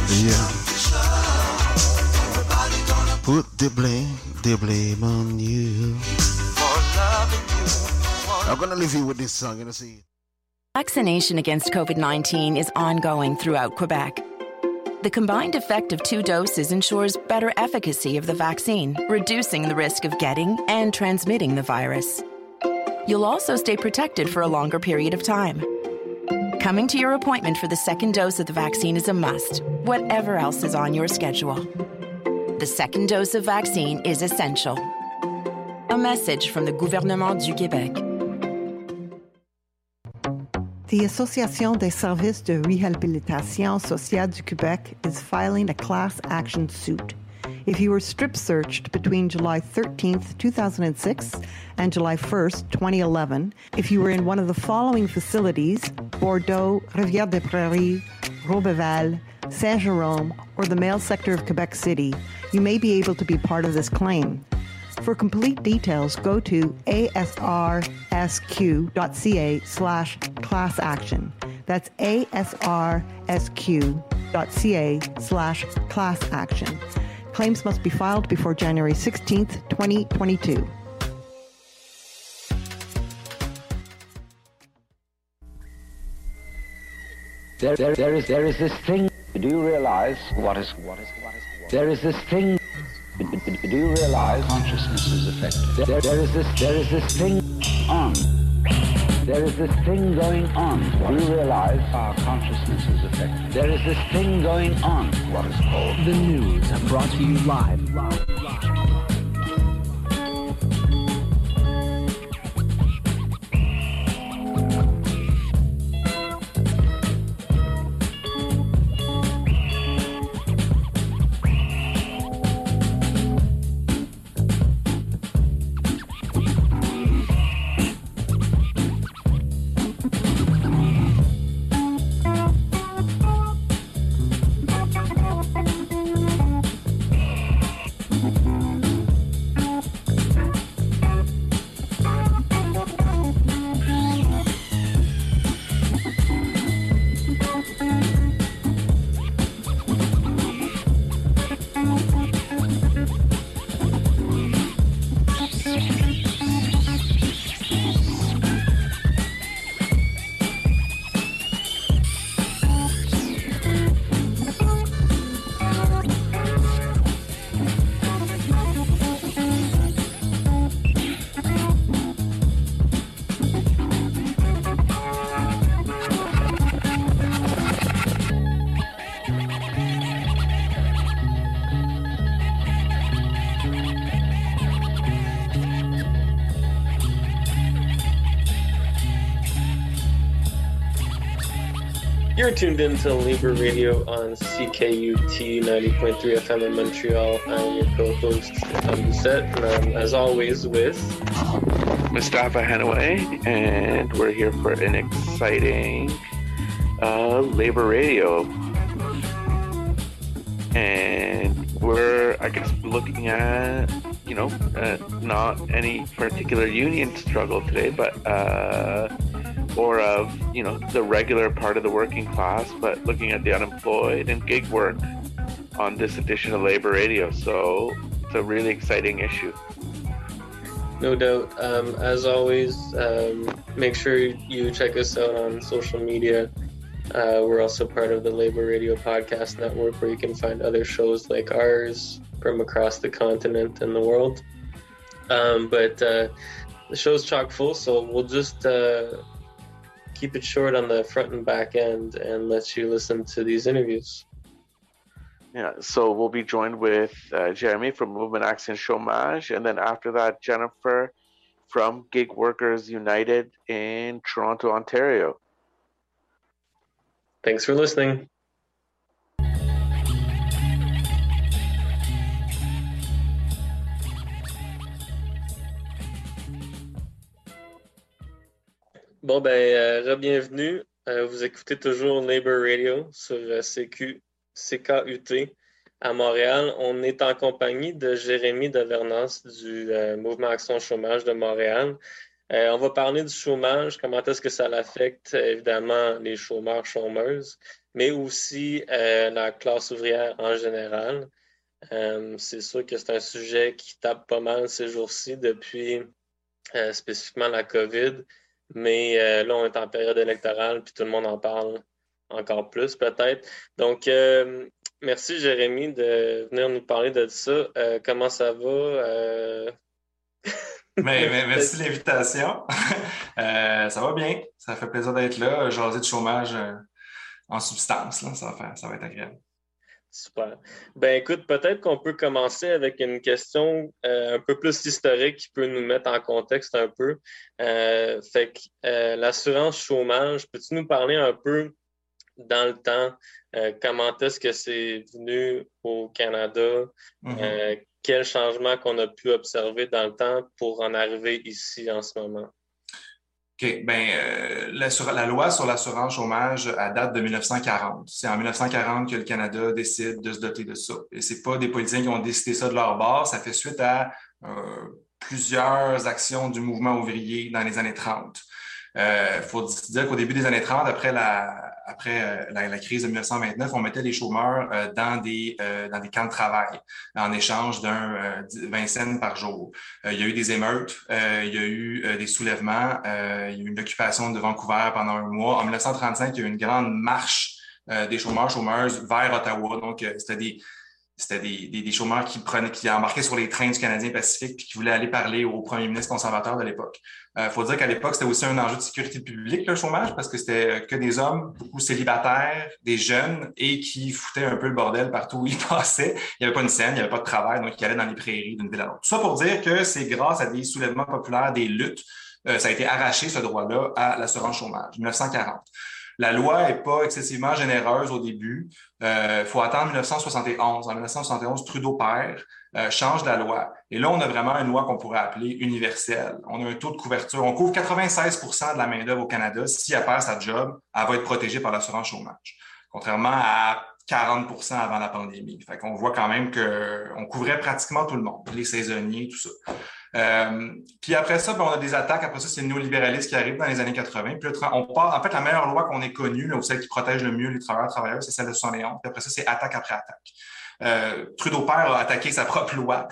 Yeah. Put the blame on you. I'm gonna leave you with this song, see. Vaccination against COVID-19 is ongoing throughout Quebec. The combined effect of 2 doses ensures better efficacy of the vaccine, reducing the risk of getting and transmitting the virus. You'll also stay protected for a longer period of time. Coming to your appointment for the 2nd dose of the vaccine is a must, whatever else is on your schedule. The 2nd dose of vaccine is essential. A message from the Gouvernement du Québec. The Association des services de réhabilitation sociale du Québec is filing a class action suit. If you were strip searched between July 13th, 2006 and July 1st, 2011, if you were in one of the following facilities, Bordeaux, Rivière-des-Prairies, Roberval, Saint-Jérôme, or the male sector of Quebec City, you may be able to be part of this claim. For complete details, go to asrsq.ca/class action. That's asrsq.ca/class action. Claims must be filed before January 16th, 2022. There is this thing. Do you realize what is? There is this thing. Do you realize consciousness is affected? There is this thing on. There is this thing going on. Do you realize our consciousness is affected? There is this thing going on. What is called the news, brought to you live. You're tuned in to Labor Radio on CKUT 90.3 FM in Montreal. I'm your co-host, Tom Doucette, and I'm, as always, with Mustafa Hanaway, and we're here for an exciting Labor Radio. And we're, I guess, looking at, not any particular union struggle today, but or of, the regular part of the working class, but looking at the unemployed and gig work on this edition of Labor Radio. So it's a really exciting issue. No doubt. As always, make sure you check us out on social media. We're also part of the Labor Radio Podcast Network, where you can find other shows like ours from across the continent and the world. But the show's chock full, so we'll just keep it short on the front and back end and let you listen to these interviews. Yeah, so we'll be joined with Jeremy from Movement Action Chômage, and then after that, Jennifer from Gig Workers United in Toronto, Ontario. Thanks for listening. Bon, re-bienvenue. Vous écoutez toujours Labor Radio sur CKUT à Montréal. On est en compagnie de Jérémy Devernance du Mouvement Action Chômage de Montréal. On va parler du chômage, comment est-ce que ça affecte évidemment les chômeurs, chômeuses, mais aussi la classe ouvrière en général. C'est sûr que c'est un sujet qui tape pas mal ces jours-ci depuis spécifiquement la COVID, mais là, on est en période électorale, puis tout le monde en parle encore plus peut-être. Donc, merci Jérémy de venir nous parler de ça. Comment ça va? Merci de l'invitation. Ça va bien. Ça fait plaisir d'être là. Jaser de chômage en substance. Là. Ça va être agréable. Super. Ben écoute, peut-être qu'on peut commencer avec une question un peu plus historique qui peut nous mettre en contexte un peu. L'assurance chômage, peux-tu nous parler un peu dans le temps, comment est-ce que c'est venu au Canada? Quels changements qu'on a pu observer dans le temps pour en arriver ici en ce moment? OK. La loi sur l'assurance chômage, elle date de 1940. C'est en 1940 que le Canada décide de se doter de ça. Et c'est pas des politiciens qui ont décidé ça de leur bord. Ça fait suite à plusieurs actions du mouvement ouvrier dans les années 30. Faut dire qu'au début des années 30, après la crise de 1929, on mettait les chômeurs dans des camps de travail en échange d'un 20 cents par jour. Il y a eu des émeutes, il y a eu des soulèvements, il y a eu une occupation de Vancouver pendant un mois. En 1935, il y a eu une grande marche des chômeurs, chômeuses vers Ottawa. Donc, c'était des chômeurs qui embarquaient sur les trains du Canadien Pacifique puis qui voulaient aller parler au premier ministre conservateur de l'époque. Faut dire qu'à l'époque, c'était aussi un enjeu de sécurité publique, le chômage, parce que c'était que des hommes, beaucoup célibataires, des jeunes, et qui foutaient un peu le bordel partout où ils passaient. Il n'y avait pas une scène, il n'y avait pas de travail, donc ils allaient dans les prairies d'une ville à l'autre. Tout ça pour dire que c'est grâce à des soulèvements populaires, des luttes, ça a été arraché, ce droit-là, à l'assurance chômage, 1940. La loi n'est pas excessivement généreuse au début. Faut attendre 1971. En 1971, Trudeau père change la loi. Et là, on a vraiment une loi qu'on pourrait appeler universelle. On a un taux de couverture. On couvre 96% de la main-d'œuvre au Canada. Si elle perd sa job, elle va être protégée par l'assurance chômage. Contrairement à 40% avant la pandémie. Fait qu'on voit quand même qu'on couvrait pratiquement tout le monde, les saisonniers, tout ça. Puis après ça, on a des attaques. Après ça, c'est le néolibéralisme qui arrive dans les années 80. Puis là, on part, en fait, la meilleure loi qu'on ait connue, là, ou celle qui protège le mieux les travailleurs, c'est celle de 71. Puis après ça, c'est attaque après attaque. Trudeau père a attaqué sa propre loi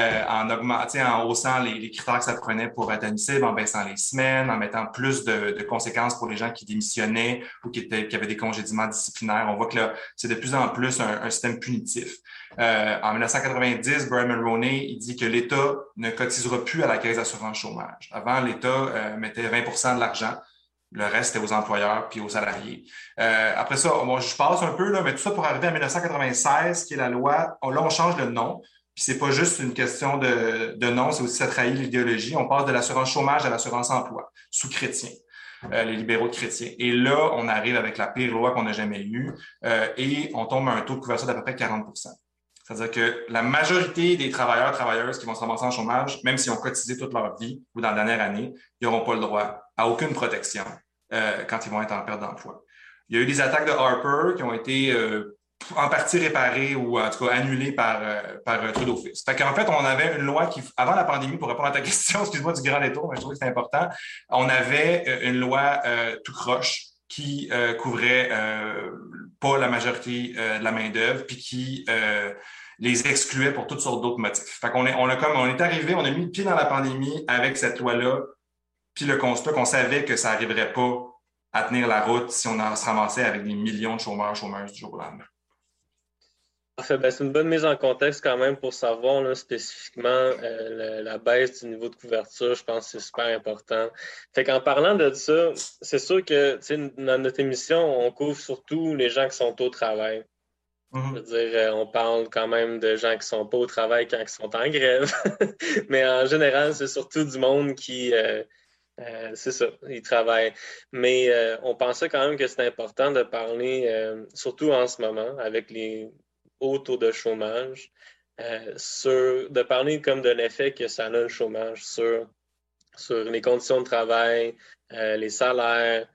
en haussant les critères que ça prenait pour être admissible, en baissant les semaines, en mettant plus de conséquences pour les gens qui démissionnaient ou qui avaient des congédiements disciplinaires. On voit que là, c'est de plus en plus un système punitif. En 1990, Brian Mulroney, il dit que l'État ne cotisera plus à la Caisse d'assurance chômage. Avant, l'État mettait 20% de l'argent. Le reste, c'était aux employeurs puis aux salariés. Après ça, je passe un peu, là, mais tout ça pour arriver à 1996, qui est la loi. Là, on change le nom. Puis c'est pas juste une question de nom, c'est aussi ça trahit l'idéologie. On passe de l'assurance chômage à l'assurance emploi, sous Chrétien. Les libéraux de Chrétien. Et là, on arrive avec la pire loi qu'on n'a jamais eue et on tombe à un taux de couverture d'à peu près 40%. C'est-à-dire que la majorité des travailleurs, travailleuses qui vont se ramasser en chômage, même s'ils ont cotisé toute leur vie ou dans la dernière année, ils n'auront pas le droit à aucune protection quand ils vont être en perte d'emploi. Il y a eu des attaques de Harper qui ont été en partie réparées ou en tout cas annulées par Trudeau fils. Fait qu'en fait, on avait une loi qui, avant la pandémie, pour répondre à ta question, excuse-moi du grand détour, mais je trouve que c'est important, on avait une loi tout croche qui couvrait pas la majorité de la main-d'œuvre, puis qui les excluait pour toutes sortes d'autres motifs. Fait qu'on est arrivé, on a mis le pied dans la pandémie avec cette loi-là, puis le constat qu'on savait que ça n'arriverait pas à tenir la route si on se ramassait avec des millions de chômeurs, chômeuses du jour au lendemain. Parfait. C'est une bonne mise en contexte quand même pour savoir là, spécifiquement la baisse du niveau de couverture. Je pense que c'est super important. Fait qu'en parlant de ça, c'est sûr que dans notre émission, on couvre surtout les gens qui sont au travail. Je veux dire, on parle quand même de gens qui sont pas au travail quand ils sont en grève. Mais en général, c'est surtout du monde qui... c'est ça, ils travaillent. Mais on pensait quand même que c'est important de parler, surtout en ce moment, avec les hauts taux de chômage, de parler comme de l'effet que ça a le chômage sur les conditions de travail, les salaires,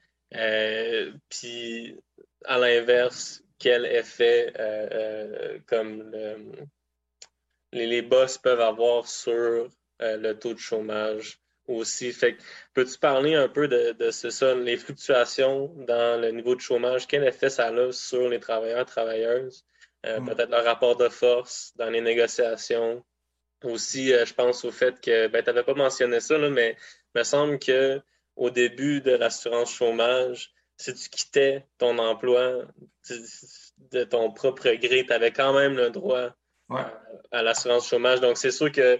puis à l'inverse, quel effet comme les boss peuvent avoir sur le taux de chômage aussi. Fait que, peux-tu parler un peu de ça, les fluctuations dans le niveau de chômage? Quel effet ça a sur les travailleurs, travailleuses? Peut-être leur rapport de force dans les négociations. Aussi, je pense au fait que, tu n'avais pas mentionné ça, là, mais il me semble qu'au début de l'assurance chômage, si tu quittais ton emploi de ton propre gré, tu avais quand même le droit à l'assurance chômage. Donc, c'est sûr que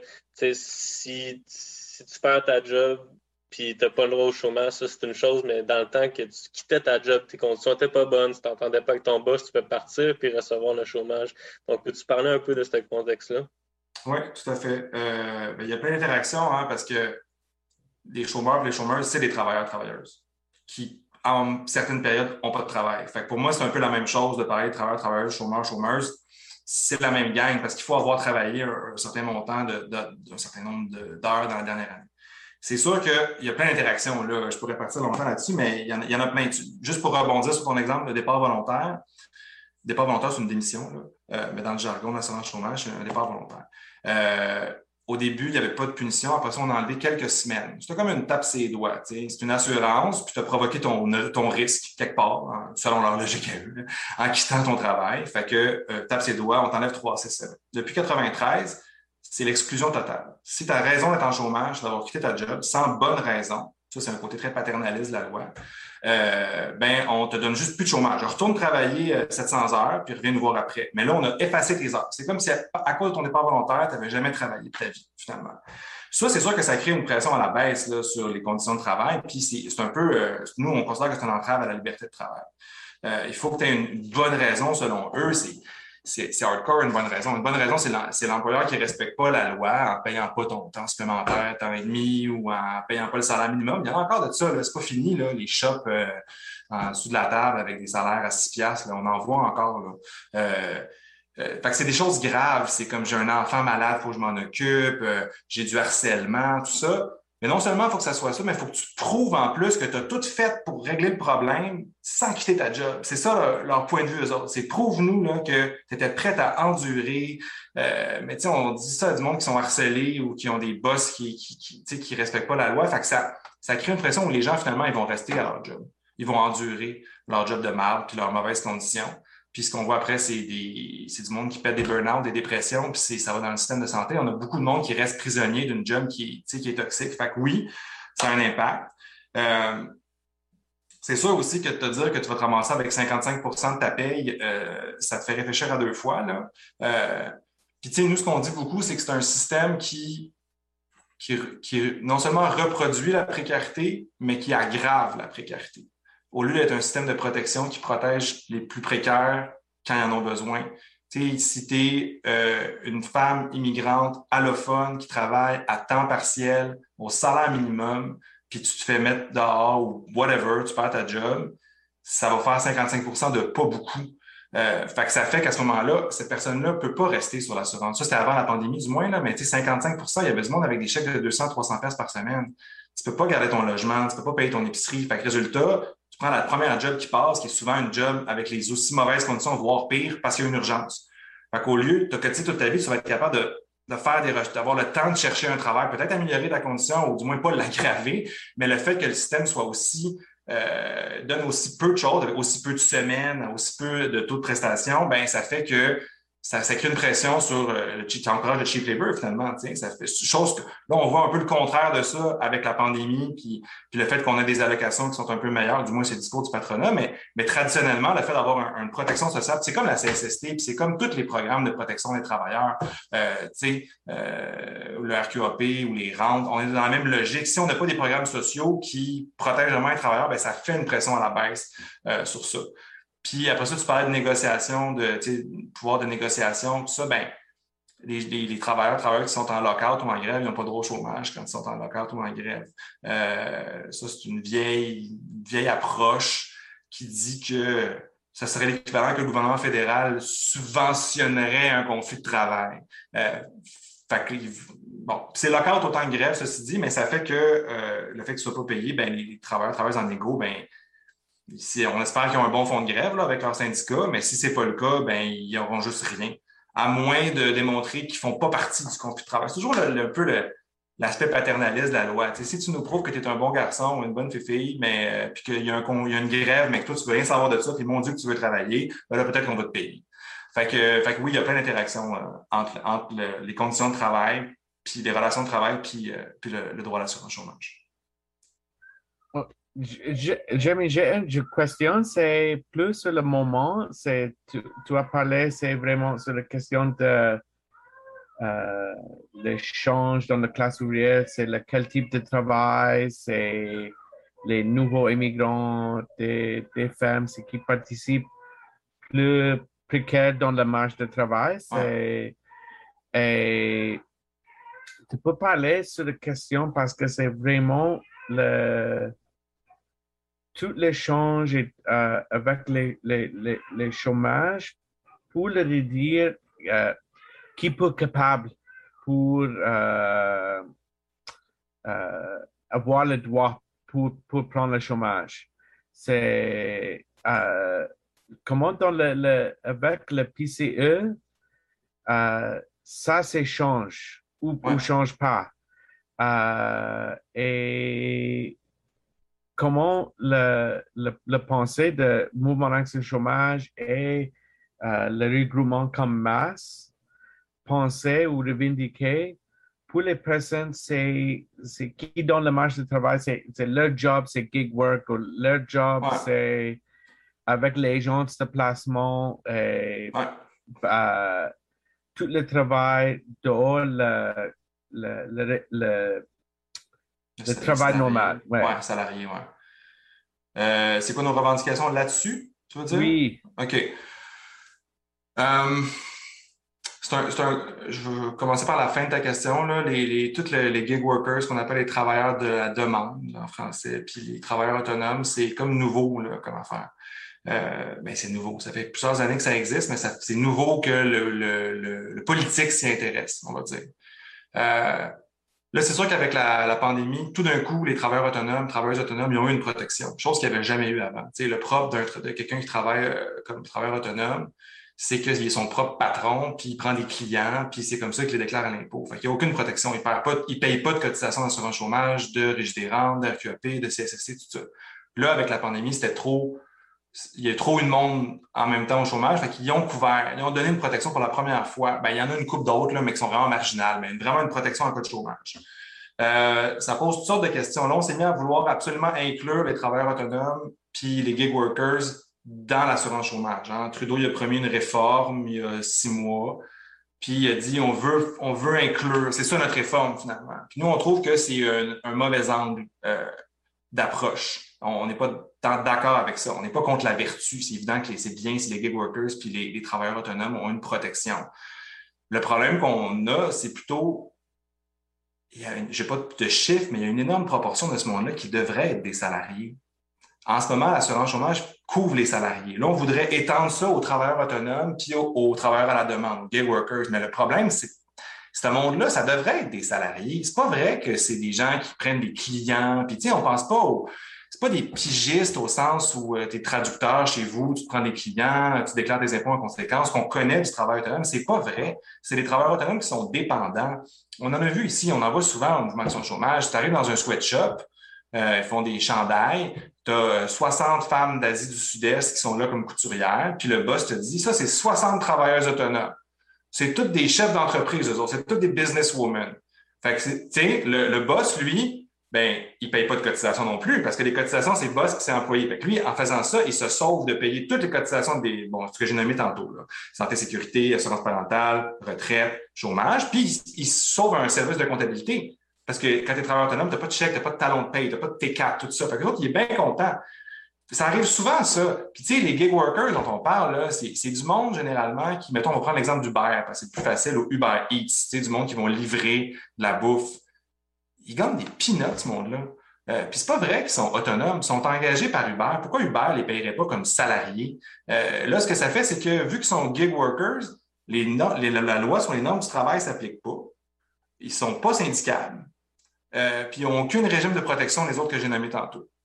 si tu perds ta job puis tu n'as pas le droit au chômage, ça, c'est une chose, mais dans le temps que tu quittais ta job, tes conditions n'étaient pas bonnes, tu ne t'entendais pas avec ton boss, tu peux partir puis recevoir le chômage. Donc, peux-tu parler un peu de ce contexte-là? Oui, tout à fait. Il y a plein d'interactions parce que les chômeurs et les chômeuses, c'est des travailleurs et travailleuses qui, en certaines périodes, n'ont pas de travail. Fait que pour moi, c'est un peu la même chose de parler de travailleurs, travailleuses, chômeurs, chômeuses. C'est la même gang parce qu'il faut avoir travaillé un certain montant d'un certain nombre d'heures dans la dernière année. C'est sûr qu'il y a plein d'interactions. Là. Je pourrais partir longtemps là-dessus, mais il y en a plein. Juste pour rebondir sur ton exemple, le départ volontaire. Le départ volontaire, c'est une démission, mais dans le jargon de l'assurance chômage, c'est un départ volontaire. Au début, il n'y avait pas de punition. Après ça, on a enlevé quelques semaines. C'était comme une tape ses doigts. C'est une assurance, puis tu as provoqué ton risque quelque part, selon leur logique à eux, en quittant ton travail. Fait que tape ses doigts, on t'enlève 3 à 6 semaines. Depuis 1993, c'est l'exclusion totale. Si tu as raison d'être en chômage, d'avoir quitté ta job sans bonne raison, ça, c'est un côté très paternaliste de la loi, on te donne juste plus de chômage. Retourne travailler 700 heures, puis reviens nous voir après. Mais là, on a effacé tes heures. C'est comme si, à cause de ton départ volontaire, tu n'avais jamais travaillé de ta vie, finalement. Ça, c'est sûr que ça crée une pression à la baisse là, sur les conditions de travail. Puis c'est un peu, nous, on considère que c'est une entrave à la liberté de travail. Il faut que tu aies une bonne raison, selon eux. C'est hardcore, une bonne raison. Une bonne raison, c'est l'employeur qui ne respecte pas la loi en ne payant pas ton temps supplémentaire, temps et demi, ou en ne payant pas le salaire minimum. Il y en a encore de ça. C'est pas fini, là, les shops en dessous de la table avec des salaires à 6 piastres. Là, on en voit encore. Là. Fait que c'est des choses graves. C'est comme j'ai un enfant malade, il faut que je m'en occupe, j'ai du harcèlement, tout ça. Mais non seulement il faut que ça soit ça, mais il faut que tu prouves en plus que tu as tout fait pour régler le problème sans quitter ta job. C'est ça leur point de vue, eux autres. C'est prouve-nous là, que tu étais prête à endurer. Mais tu sais, on dit ça à du monde qui sont harcelés ou qui ont des boss qui respectent pas la loi. Fait que ça crée une pression où les gens, finalement, ils vont rester à leur job. Ils vont endurer leur job de merde puis leurs mauvaises conditions. Puis ce qu'on voit après, c'est du monde qui pète des burn-out, des dépressions, puis ça va dans le système de santé. On a beaucoup de monde qui reste prisonnier d'une job qui est toxique. Fait que oui, ça a un impact. C'est sûr aussi que de te dire que tu vas te ramasser avec 55% de ta paye, ça te fait réfléchir à 2 fois. Là. Puis tu sais, nous, ce qu'on dit beaucoup, c'est que c'est un système qui non seulement reproduit la précarité, mais qui aggrave la précarité. Au lieu d'être un système de protection qui protège les plus précaires quand ils en ont besoin. Tu sais, si tu es une femme immigrante allophone qui travaille à temps partiel, au salaire minimum, puis tu te fais mettre dehors ou whatever, tu perds ta job, ça va faire 55% de pas beaucoup. Fait que ça fait qu'à ce moment-là, cette personne-là ne peut pas rester sur l'assurance. Ça, c'était avant la pandémie du moins, là, mais tu sais, 55%, il y avait du monde avec des chèques de 200-300 pièces par semaine. Tu peux pas garder ton logement, tu peux pas payer ton épicerie. Fait que résultat, tu prends la première job qui passe, qui est souvent une job avec les aussi mauvaises conditions, voire pire, parce qu'il y a une urgence. Fait qu'au lieu de cotiser toute ta vie, tu vas être capable de faire d'avoir le temps de chercher un travail, peut-être améliorer ta condition, ou du moins pas l'aggraver, mais le fait que le système soit aussi donne aussi peu de choses, avec aussi peu de semaines, aussi peu de taux de prestation, ben ça fait que ça crée une pression sur qui encourage le cheap labor finalement. Ça fait chose que là, on voit un peu le contraire de ça avec la pandémie, puis le fait qu'on a des allocations qui sont un peu meilleures, du moins c'est le discours du patronat, mais traditionnellement, le fait d'avoir une protection sociale, c'est comme la CSST, puis c'est comme tous les programmes de protection des travailleurs, le RQAP ou les rentes, on est dans la même logique. Si on n'a pas des programmes sociaux qui protègent vraiment les travailleurs, ben ça fait une pression à la baisse sur ça. Puis après ça, tu parlais de négociation, de pouvoir de négociation, tout ça, ben les travailleurs qui sont en lockout ou en grève, ils n'ont pas de droit au chômage quand ils sont en lockout ou en grève. Ça, c'est une vieille approche qui dit que ça serait l'équivalent que le gouvernement fédéral subventionnerait un conflit de travail. Fait que, bon, c'est lockout autant que grève, ceci dit, mais ça fait que le fait qu'ils ne soient pas payés, ben les travailleurs en égo, ben on espère qu'ils ont un bon fonds de grève là, avec leur syndicat, mais si ce n'est pas le cas, ben ils n'auront juste rien. À moins de démontrer qu'ils ne font pas partie du conflit de travail. C'est toujours il l'aspect paternaliste de la loi. Tu sais, si tu nous prouves que tu es un bon garçon ou une bonne fille, mais puis qu'il y a une grève, mais que toi, tu veux rien savoir de ça, puis mon Dieu que tu veux travailler, ben là, peut-être qu'on va te payer. Fait que oui, il y a plein d'interactions entre les conditions de travail, puis les relations de travail, puis le droit à l'assurance chômage. J'ai une question, c'est plus sur le moment, tu as parlé, c'est vraiment sur la question de l'échange dans la classe ouvrière, c'est quel type de travail, c'est les nouveaux immigrants, des femmes qui participent plus précaires dans la marche de travail. Et tu peux parler sur la question parce que c'est vraiment tout l'échange avec les chômages pour le réduire qui peut être capable pour avoir le droit pour prendre le chômage. C'est comment avec le PCE, ça s'échange ou change pas. Et comment le pensée de mouvement d'action chômage et le regroupement comme masse penser ou revendiquer pour les personnes, c'est qui dans le marché du travail, c'est leur job, c'est gig work, ou leur job, c'est avec les agences de placement, et, tout le travail dehors, le travail normal. Salarié, c'est quoi nos revendications là-dessus, tu veux dire? Oui. OK. Je veux commencer par la fin de ta question. Là. Tous les gig workers, qu'on appelle les travailleurs de la demande en français, puis les travailleurs autonomes, c'est comme nouveau là, comme affaire. C'est nouveau. Ça fait plusieurs années que ça existe, mais c'est nouveau que le politique s'y intéresse, on va dire. Là, c'est sûr qu'avec la pandémie, tout d'un coup, les travailleurs autonomes, travailleuses autonomes, ils ont eu une protection, chose qu'ils n'avaient jamais eu avant. Tu sais, le propre de quelqu'un qui travaille comme travailleur autonome, c'est qu'il est son propre patron, puis il prend des clients, puis c'est comme ça qu'il les déclare à l'impôt. Fait qu'il n'y a aucune protection. Il ne paye pas de cotisation d'assurance chômage, de Régie des rentes, de RQAP, de CSST, tout ça. Là, avec la pandémie, il y a trop eu de monde en même temps au chômage, fait qu'ils ont couvert, ils ont donné une protection pour la première fois. Il y en a une couple d'autres, là, mais qui sont vraiment marginales, mais vraiment une protection en cas de chômage. Ça pose toutes sortes de questions. Là, on s'est mis à vouloir absolument inclure les travailleurs autonomes puis les gig workers dans l'assurance chômage. Hein. Trudeau, il a promis une réforme il y a 6 mois, puis il a dit on veut inclure, c'est ça notre réforme finalement. Puis nous, on trouve que c'est un mauvais angle d'approche. On n'est pas d'accord avec ça. On n'est pas contre la vertu. C'est évident que c'est bien si les gig workers puis les travailleurs autonomes ont une protection. Le problème qu'on a, c'est plutôt, je n'ai pas de chiffres, mais il y a une énorme proportion de ce monde-là qui devrait être des salariés. En ce moment, l'assurance chômage couvre les salariés. Là, on voudrait étendre ça aux travailleurs autonomes puis aux travailleurs à la demande, aux gig workers. Mais le problème, c'est que ce monde-là, ça devrait être des salariés. C'est pas vrai que c'est des gens qui prennent des clients. Puis, tu sais, on pense pas c'est pas des pigistes au sens où tu es traducteur chez vous, tu prends des clients, tu déclares des impôts en conséquence, qu'on connaît du travail autonome. C'est pas vrai. C'est des travailleurs autonomes qui sont dépendants. On en a vu ici, on en voit souvent au mouvement d'action chômage. Tu arrives dans un sweatshop, ils font des chandails. Tu as 60 femmes d'Asie du Sud-Est qui sont là comme couturières. Puis le boss te dit, ça, c'est 60 travailleuses autonomes. C'est toutes des chefs d'entreprise, eux autres. C'est toutes des businesswomen. Fait que, tu sais, le boss, lui, il paye pas de cotisation non plus parce que les cotisations, c'est le boss qui s'est employé. Fait que lui, en faisant ça, il se sauve de payer toutes les cotisations ce que j'ai nommé tantôt, là. Santé, sécurité, assurance parentale, retraite, chômage. Puis, il se sauve un service de comptabilité. Parce que quand tu es travailleur autonome, tu n'as pas de chèque, tu n'as pas de talon de paye, tu n'as pas de T4, tout ça. Fait que l'autre, il est bien content. Ça arrive souvent, ça. Puis, tu sais, les gig workers dont on parle, là, c'est du monde, généralement, qui, mettons, on va prendre l'exemple d'Uber, parce que c'est plus facile, au Uber Eats, tu sais, du monde qui vont livrer de la bouffe. Ils gagnent des peanuts, ce monde-là. Puis, c'est pas vrai qu'ils sont autonomes, ils sont engagés par Uber. Pourquoi Uber ne les paierait pas comme salariés? Là, ce que ça fait, c'est que, vu qu'ils sont gig workers, la loi sur les normes du travail ne s'applique pas. Ils ne sont pas syndicables. Puis, ils n'ont aucun régime de protection des autres que j'ai nommés tantôt.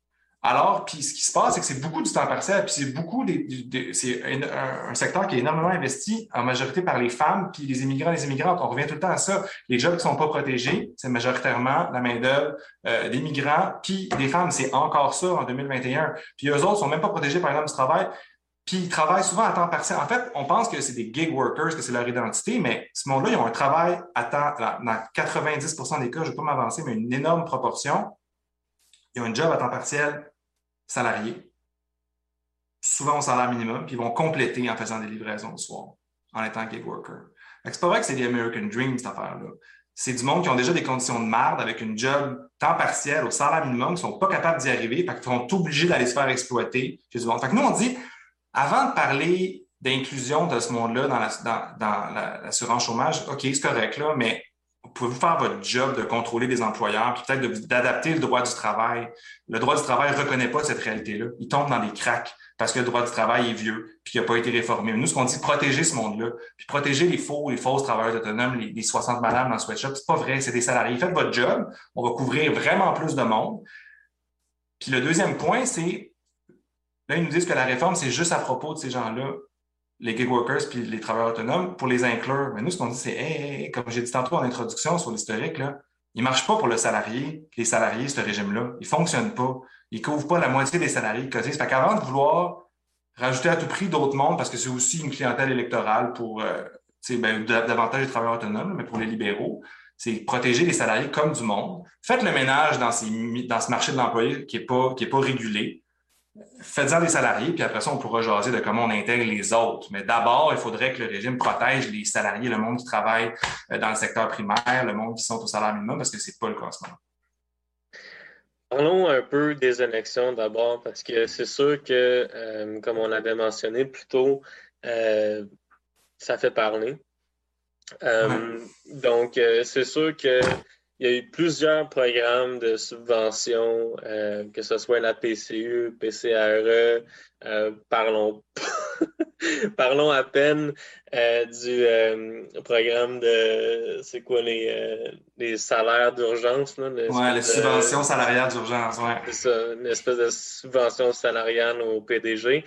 Alors, puis ce qui se passe, c'est que c'est beaucoup du temps partiel, puis c'est beaucoup c'est un secteur qui est énormément investi en majorité par les femmes, puis les immigrants, les immigrantes. On revient tout le temps à ça. Les jobs qui sont pas protégés, c'est majoritairement la main-d'œuvre des migrants, puis des femmes. C'est encore ça en 2021. Puis eux autres sont même pas protégés par l'homme du travail. Puis ils travaillent souvent à temps partiel. En fait, on pense que c'est des gig workers, que c'est leur identité, mais ce monde-là, ils ont un travail à temps, dans 90% des cas, je ne vais pas m'avancer, mais une énorme proportion, ils ont un job à temps partiel salarié, souvent au salaire minimum, puis ils vont compléter en faisant des livraisons le soir, en étant gig worker. C'est pas vrai que c'est des American Dream, cette affaire-là. C'est du monde qui ont déjà des conditions de merde avec une job temps partiel au salaire minimum, qui sont pas capables d'y arriver, fait qu'ils sont obligés d'aller se faire exploiter chez du monde. Fait que nous, on dit, avant de parler d'inclusion de ce monde-là dans l'assurance chômage, OK, c'est correct, là, mais pouvez-vous faire votre job de contrôler des employeurs, puis peut-être d'adapter le droit du travail? Le droit du travail ne reconnaît pas cette réalité-là. Il tombe dans des cracks parce que le droit du travail est vieux puis qu'il n'a pas été réformé. Nous, ce qu'on dit, protéger ce monde-là, puis protéger les fausses travailleurs autonomes, les 60 madames dans le sweatshop, c'est pas vrai, c'est des salariés. Faites votre job, on va couvrir vraiment plus de monde. Puis le deuxième point, c'est, là, ils nous disent que la réforme, c'est juste à propos de ces gens-là, les gig workers puis les travailleurs autonomes, pour les inclure. Mais nous, ce qu'on dit, c'est, comme j'ai dit tantôt en introduction sur l'historique, là, il ne marche pas pour le salarié, les salariés, ce régime-là. Il ne fonctionne pas. Il ne couvre pas la moitié des salariés cotisent. Fait qu'avant de vouloir rajouter à tout prix d'autres mondes, parce que c'est aussi une clientèle électorale pour davantage les travailleurs autonomes, mais pour les libéraux, c'est protéger les salariés comme du monde. Faites le ménage dans ce marché de l'employé qui est pas régulé. Faites-en des salariés, puis après ça, on pourra jaser de comment on intègre les autres. Mais d'abord, il faudrait que le régime protège les salariés, le monde qui travaille dans le secteur primaire, le monde qui sont au salaire minimum, parce que c'est pas le cas en ce moment. Parlons un peu des élections d'abord, parce que c'est sûr que, comme on l'avait mentionné plus tôt, ça fait parler. Donc, c'est sûr que il y a eu plusieurs programmes de subventions, que ce soit la PCU, PCRE, parlons à peine du programme de, c'est quoi, les salaires d'urgence, là? Les subventions salariales d'urgence, ouais. C'est ça, une espèce de subvention salariale au PDG.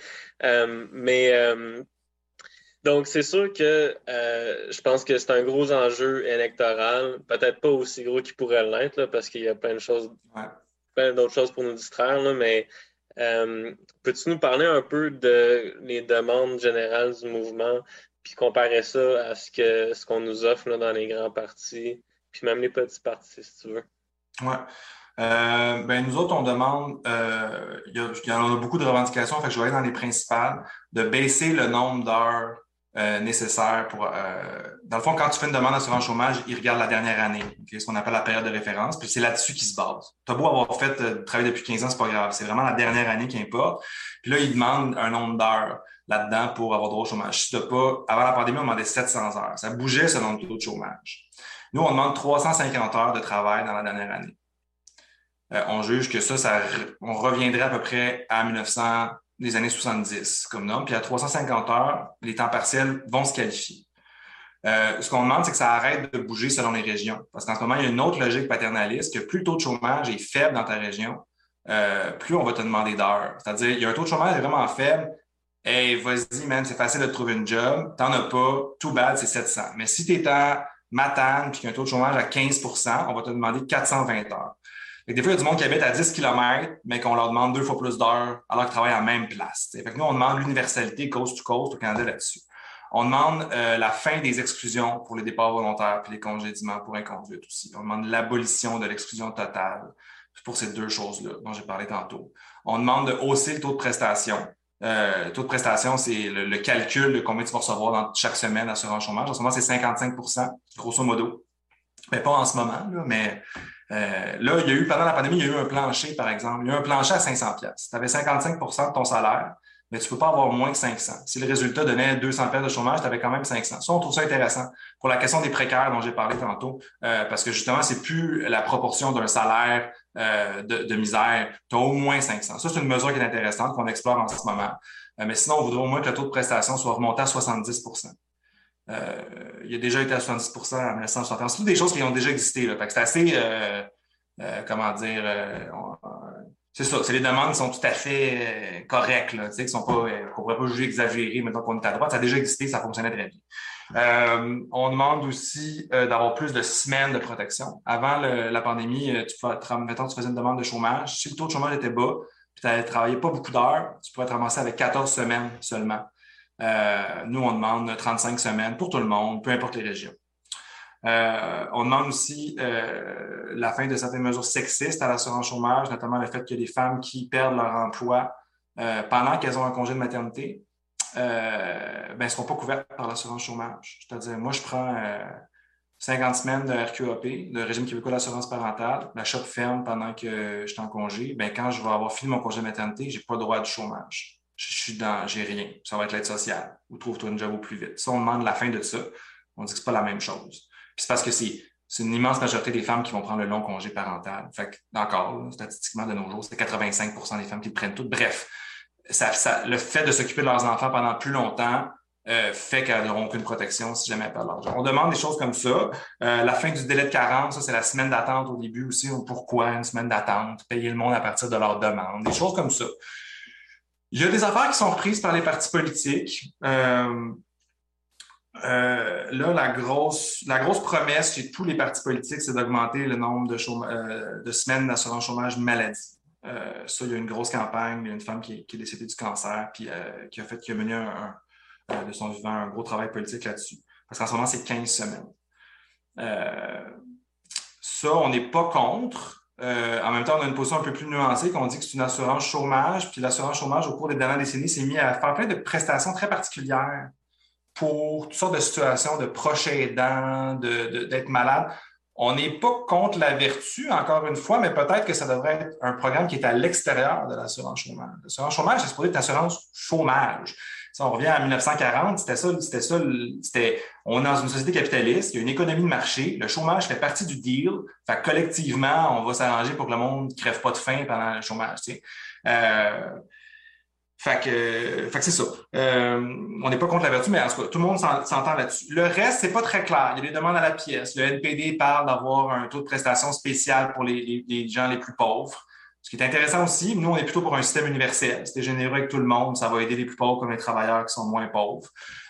Donc, c'est sûr que je pense que c'est un gros enjeu électoral, peut-être pas aussi gros qu'il pourrait l'être, là, parce qu'il y a plein d'autres choses pour nous distraire, là, mais peux-tu nous parler un peu de les demandes générales du mouvement, puis comparer ça à ce qu'on nous offre là, dans les grands partis, puis même les petits partis, si tu veux? Oui. Nous autres, on demande, il y en a beaucoup de revendications, fait que je vais aller dans les principales, de baisser le nombre d'heures nécessaires pour... dans le fond, quand tu fais une demande d'assurance chômage, ils regardent la dernière année, ce qu'on appelle la période de référence, puis c'est là-dessus qu'ils se basent. Tu as beau avoir fait travailler depuis 15 ans, c'est pas grave, c'est vraiment la dernière année qui importe. Puis là, ils demandent un nombre d'heures là-dedans pour avoir droit au chômage. Si t'as pas, avant la pandémie, on demandait 700 heures. Ça bougeait selon le taux de chômage. Nous, on demande 350 heures de travail dans la dernière année. On juge que on reviendrait à peu près à les années 70 comme norme. Puis à 350 heures, les temps partiels vont se qualifier. Ce qu'on demande, c'est que ça arrête de bouger selon les régions. Parce qu'en ce moment, il y a une autre logique paternaliste, que plus le taux de chômage est faible dans ta région, plus on va te demander d'heures. C'est-à-dire, il y a un taux de chômage vraiment faible. Hey, vas-y, man, c'est facile de te trouver une job. T'en as pas, tout bad, c'est 700. Mais si tu es à Matane puis qu'il y a un taux de chômage à 15%, on va te demander 420 heures. Fait que des fois, il y a du monde qui habite à 10 km, mais qu'on leur demande 2 fois plus d'heures alors qu'ils travaillent à la même place. Fait que nous, on demande l'universalité coast to coast au Canada là-dessus. On demande la fin des exclusions pour les départs volontaires puis les congédiements pour inconduite aussi. On demande l'abolition de l'exclusion totale pour ces deux choses-là dont j'ai parlé tantôt. On demande de hausser le taux de prestation. Le taux de prestation, c'est le calcul de combien tu vas recevoir dans chaque semaine d'assurance chômage. En ce moment, c'est 55%, grosso modo. Mais pas en ce moment, là, mais là, il y a eu, pendant la pandémie, il y a eu un plancher, par exemple. Il y a eu un plancher à 500$. Tu avais 55% de ton salaire, mais tu ne peux pas avoir moins que 500. Si le résultat donnait 200$ de chômage, tu avais quand même 500. Ça, on trouve ça intéressant. Pour la question des précaires dont j'ai parlé tantôt, parce que justement, c'est plus la proportion d'un salaire de misère. Tu as au moins 500. Ça, c'est une mesure qui est intéressante, qu'on explore en ce moment. Mais sinon, on voudrait au moins que le taux de prestation soit remonté à 70%. Il a déjà été à 70% en 1971. C'est toutes des choses qui ont déjà existé. Là. Fait que c'est assez, c'est ça, c'est les demandes qui sont tout à fait correctes, là, qui sont pas, qu'on pourrait pas juger exagérées, maintenant qu'on est à droite. Ça a déjà existé, ça fonctionnait très bien. On demande aussi d'avoir plus de semaines de protection. Avant la pandémie, mettons, tu faisais une demande de chômage. Si le taux de chômage était bas, puis tu n'avais travaillé pas beaucoup d'heures, tu pourrais te ramasser avec 14 semaines seulement. Nous, on demande 35 semaines pour tout le monde, peu importe les régions. On demande aussi la fin de certaines mesures sexistes à l'assurance chômage, notamment le fait que les femmes qui perdent leur emploi pendant qu'elles ont un congé de maternité ne seront pas couvertes par l'assurance chômage. C'est-à-dire, moi, je prends 50 semaines de RQAP, de régime québécois d'assurance parentale, la shop ferme pendant que je suis en congé. Quand je vais avoir fini mon congé de maternité, je n'ai pas droit du chômage. J'ai rien. Ça va être l'aide sociale ou trouve-toi une job au plus vite. Ça, on demande la fin de ça. On dit que ce n'est pas la même chose. Puis c'est parce que c'est une immense majorité des femmes qui vont prendre le long congé parental. Fait que, encore, statistiquement, de nos jours, c'est 85 des femmes qui le prennent toutes. Bref, le fait de s'occuper de leurs enfants pendant plus longtemps fait qu'elles n'auront aucune protection si jamais elles perdent l'argent. On demande des choses comme ça. La fin du délai de carence, ça, c'est la semaine d'attente au début aussi. Pourquoi une semaine d'attente? Payer le monde à partir de leur demande. Des choses comme ça. Il y a des affaires qui sont reprises par les partis politiques. Là, la grosse promesse chez tous les partis politiques, c'est d'augmenter le nombre de semaines d'assurance chômage maladie. Ça, il y a une grosse campagne. Il y a une femme qui est décédée du cancer, puis qui a mené de son vivant un gros travail politique là-dessus. Parce qu'en ce moment, c'est 15 semaines. Ça, on n'est pas contre. En même temps, on a une position un peu plus nuancée, qu'on dit que c'est une assurance chômage, puis l'assurance chômage, au cours des dernières décennies, s'est mis à faire plein de prestations très particulières pour toutes sortes de situations de proches aidants, d'être malade. On n'est pas contre la vertu, encore une fois, mais peut-être que ça devrait être un programme qui est à l'extérieur de l'assurance chômage. L'assurance chômage, c'est supposé être assurance chômage. Si on revient à 1940, c'était ça. On est dans une société capitaliste, il y a une économie de marché, le chômage fait partie du deal. Fait que collectivement, on va s'arranger pour que le monde ne crève pas de faim pendant le chômage. Fait que c'est ça. On n'est pas contre la vertu, mais en tout cas, tout le monde s'entend là-dessus. Le reste, c'est pas très clair. Il y a des demandes à la pièce. Le NPD parle d'avoir un taux de prestation spécial pour les gens les plus pauvres. Ce qui est intéressant aussi, nous, on est plutôt pour un système universel. Si t'es généreux avec tout le monde, ça va aider les plus pauvres comme les travailleurs qui sont moins pauvres.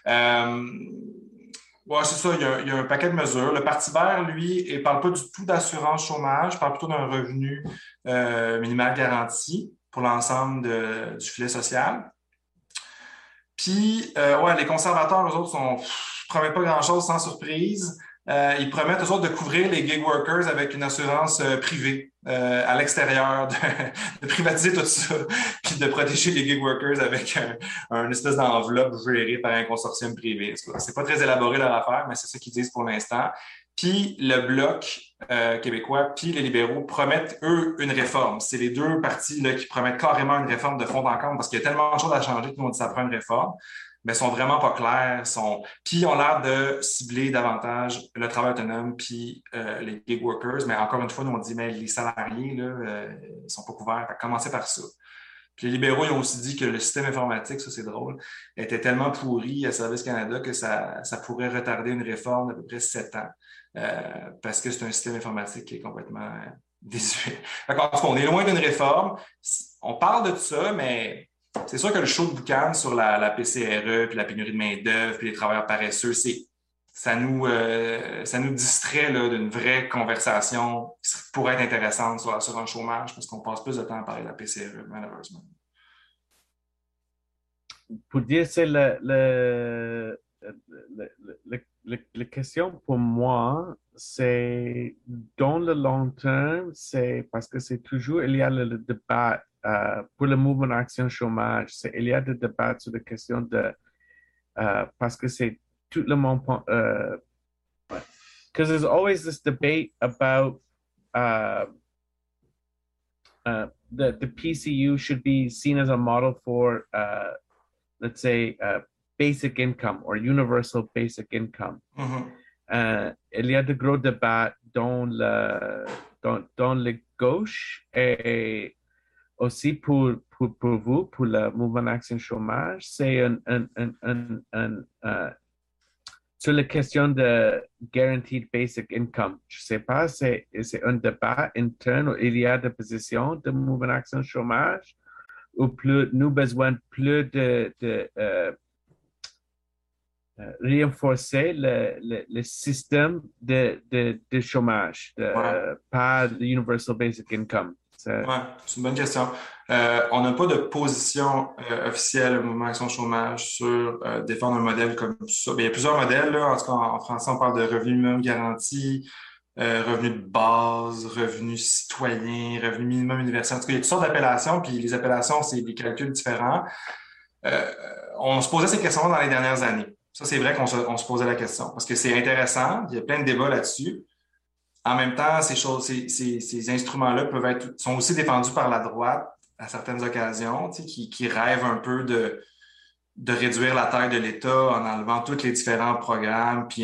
Ouais, c'est ça, il y a un paquet de mesures. Le Parti vert, lui, il ne parle pas du tout d'assurance chômage, il parle plutôt d'un revenu minimal garanti pour l'ensemble du filet social. Puis, les conservateurs, eux autres, ne promettent pas grand-chose sans surprise. Ils promettent eux autres de couvrir les gig workers avec une assurance privée à l'extérieur, de privatiser tout ça, puis de protéger les gig workers avec une espèce d'enveloppe gérée par un consortium privé. C'est pas très élaboré leur affaire, mais c'est ça qu'ils disent pour l'instant. Puis le Bloc québécois, puis les libéraux promettent, eux, une réforme. C'est les deux partis là, qui promettent carrément une réforme de fond en comble parce qu'il y a tellement de choses à changer qu'ils ont dit ça prend une réforme. Mais sont vraiment pas clairs. Puis ils ont l'air de cibler davantage le travail autonome puis les gig workers. Mais encore une fois, nous on dit mais les salariés, là, ils sont pas couverts. Fait commencer par ça. Puis les libéraux ils ont aussi dit que le système informatique, ça c'est drôle, était tellement pourri à Service Canada que ça pourrait retarder une réforme d'à peu près 7 ans. Parce que c'est un système informatique qui est complètement désuet. En tout cas, on est loin d'une réforme. On parle de ça, mais c'est sûr que le show de boucan sur la PCRE, puis la pénurie de main-d'œuvre, puis les travailleurs paresseux, ça nous distrait là, d'une vraie conversation qui pourrait être intéressante sur l'assurance chômage, parce qu'on passe plus de temps à parler de la PCRE, malheureusement. Pour dire, c'est la question pour moi, c'est dans le long terme, c'est parce que c'est toujours, il y a le débat pour le mouvement Action Chômage, il y a des débats sur la question de, parce que c'est tout le monde, because there's always this debate about the PCU should be seen as a model for, let's say, basic income or universal basic income. Mm-hmm. Il y a de gros débats dans les gauches et aussi pour vous, pour le mouvement Action Chômage, c'est sur la question de Guaranteed Basic Income, je ne sais pas, c'est un débat interne où il y a des positions de Mouvement Action Chômage ou plus, nous besoin plus de renforcer le système de chômage, pas le Universal Basic Income. C'est une bonne question. On n'a pas de position officielle au Mouvement Action Chômage sur défendre un modèle comme ça. Bien, il y a plusieurs modèles. Là. En tout cas, en français, on parle de revenu minimum garanti, revenu de base, revenu citoyen, revenu minimum universel. En tout cas, il y a toutes sortes d'appellations, puis les appellations, c'est des calculs différents. On se posait ces questions dans les dernières années. Ça, c'est vrai qu'on se posait la question parce que c'est intéressant. Il y a plein de débats là-dessus. En même temps, ces instruments-là sont aussi défendus par la droite à certaines occasions, qui rêvent un peu de réduire la taille de l'État en enlevant tous les différents programmes puis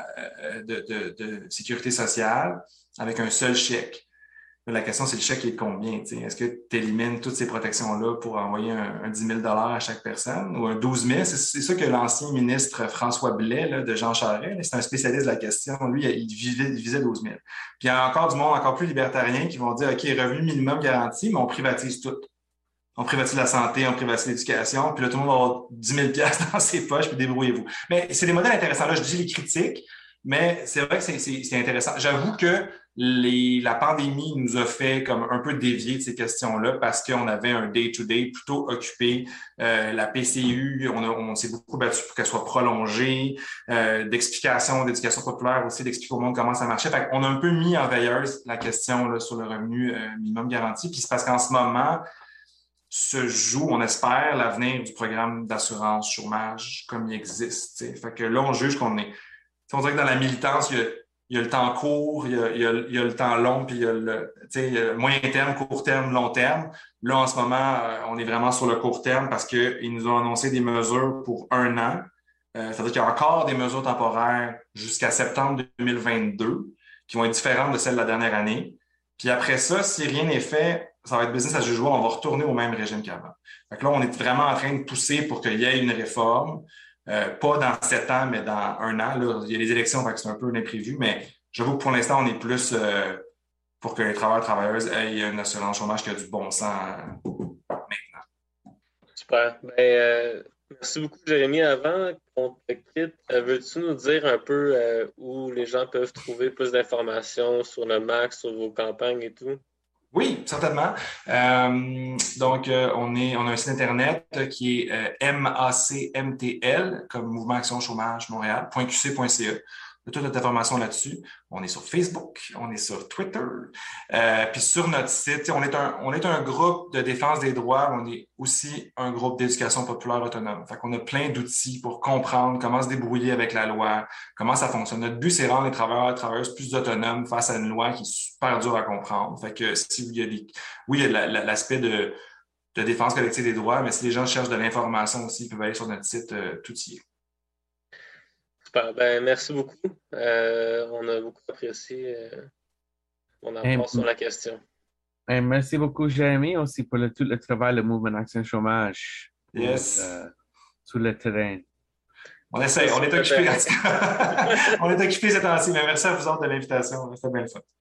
de sécurité sociale avec un seul chèque. La question, c'est le chèque est de combien? Est-ce que tu élimines toutes ces protections-là pour envoyer un 10 000 à chaque personne ou un 12 000? C'est ça que l'ancien ministre François Blais là, de Jean Charest, c'est un spécialiste de la question. Lui, il visait 12 000. Puis il y a encore du monde encore plus libertarien qui vont dire, OK, revenu minimum garanti, mais on privatise tout. On privatise la santé, on privatise l'éducation, puis là, tout le monde va avoir 10 000 $ dans ses poches, puis débrouillez-vous. Mais c'est des modèles intéressants. Là, je dis les critiques, mais c'est vrai que c'est intéressant. J'avoue que la pandémie nous a fait comme un peu dévier de ces questions-là parce qu'on avait un day-to-day plutôt occupé. La PCU, on s'est beaucoup battu pour qu'elle soit prolongée, d'explication, d'éducation populaire aussi, d'expliquer au monde comment ça marchait. Fait qu'on a un peu mis en veilleuse la question là, sur le revenu minimum garanti. Puis c'est parce qu'en ce moment, se joue, on espère, l'avenir du programme d'assurance chômage comme il existe. T'sais. Fait que là, on juge qu'on est... On dirait que dans la militance, il y a le temps court, il y a le temps long, puis il y a le moyen terme, court terme, long terme. Là, en ce moment, on est vraiment sur le court terme parce qu'ils nous ont annoncé des mesures pour 1 an. C'est-à-dire qu'il y a encore des mesures temporaires jusqu'à septembre 2022 qui vont être différentes de celles de la dernière année. Puis après ça, si rien n'est fait, ça va être business as usual, on va retourner au même régime qu'avant. Fait que là, on est vraiment en train de pousser pour qu'il y ait une réforme. Pas dans 7 ans, mais dans 1 an. Là, il y a les élections, fait que c'est un peu un imprévu, mais j'avoue que pour l'instant, on est plus pour que les travailleuses aient une assurance chômage qui a du bon sens maintenant. Super. Merci beaucoup, Jérémy. Avant qu'on te quitte, veux-tu nous dire un peu où les gens peuvent trouver plus d'informations sur le MAC, sur vos campagnes et tout? Oui, certainement. Donc, on a un site Internet qui est MACMTL, comme Mouvement Action Chômage Montréal, .qc.ca. Toute notre information là-dessus. On est sur Facebook, on est sur Twitter. Puis sur notre site, on est un groupe de défense des droits, mais on est aussi un groupe d'éducation populaire autonome. Fait qu'on a plein d'outils pour comprendre comment se débrouiller avec la loi, comment ça fonctionne. Notre but, c'est rendre les travailleurs et travailleuses plus autonomes face à une loi qui est super dure à comprendre. Fait que il y a l'aspect de défense collective des droits, mais si les gens cherchent de l'information aussi, ils peuvent aller sur notre site, tout y est. Super. Merci beaucoup. On a beaucoup apprécié mon apport sur la question. Merci beaucoup, Jérémy, aussi pour tout le travail, le Mouvement Action Chômage sur le terrain. On essaie, on est occupé. On est occupé ces temps-ci, mais merci à vous autres de l'invitation. C'était bien le fun.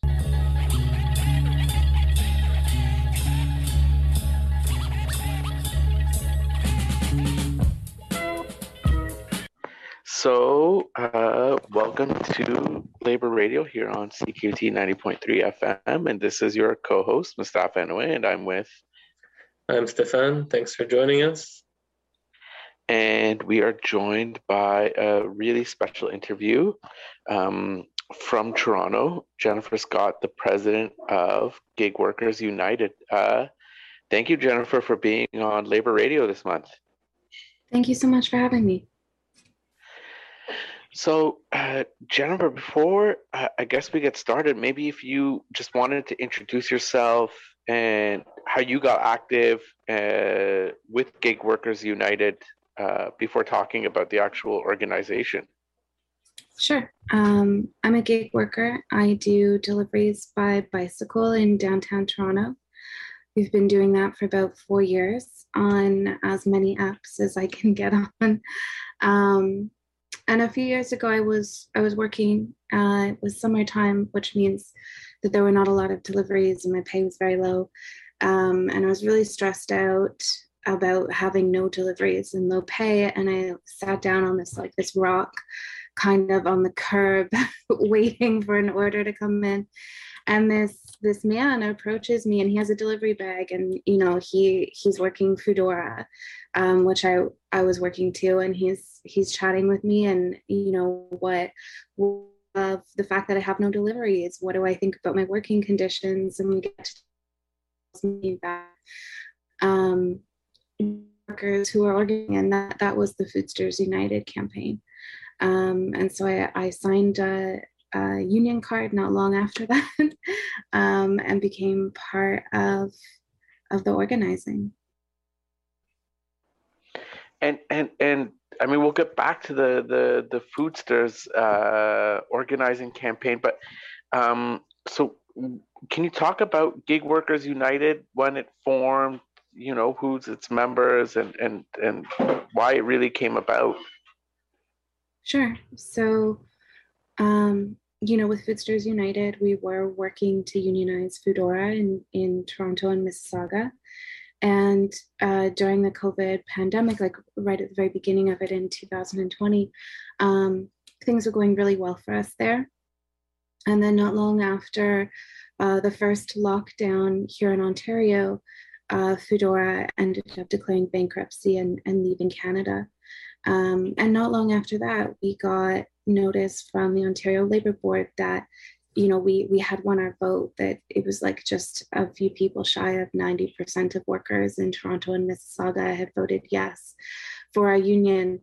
So, welcome to Labor Radio here on CQT 90.3 FM, and this is your co-host, Mustafa Anoué, and I'm Stefan. Thanks for joining us. And we are joined by a really special interview from Toronto, Jennifer Scott, the president of Gig Workers United. Thank you, Jennifer, for being on Labor Radio this month. Thank you so much for having me. So, Jennifer, before I guess we get started, maybe if you just wanted to introduce yourself and how you got active with Gig Workers United before talking about the actual organization. Sure. I'm a gig worker. I do deliveries by bicycle in downtown Toronto. We've been doing that for about 4 years on as many apps as I can get on. And a few years ago, I was working. It was summertime, which means that there were not a lot of deliveries, and my pay was very low. And I was really stressed out about having no deliveries and low pay. And I sat down on this rock, kind of on the curb, waiting for an order to come in. And this man approaches me, and he has a delivery bag, and he's working Foodora, which I was working too, and he's chatting with me, and what of the fact that I have no deliveries, what do I think about my working conditions, and we get to me that workers who are organizing, and that was the Foodsters United campaign, and so I signed a union card not long after that, and became part of the organizing. And I mean, we'll get back to the Foodsters organizing campaign, but so can you talk about Gig Workers United, when it formed, who's its members, and why it really came about? Sure. So with Foodsters United, we were working to unionize Foodora in Toronto and Mississauga. And during the COVID pandemic, like right at the very beginning of it in 2020, things were going really well for us there. And then not long after the first lockdown here in Ontario, Foodora ended up declaring bankruptcy and leaving Canada. And not long after that, we got notice from the Ontario Labour Board that we had won our vote, that it was like just a few people shy of 90% of workers in Toronto and Mississauga had voted yes for our union.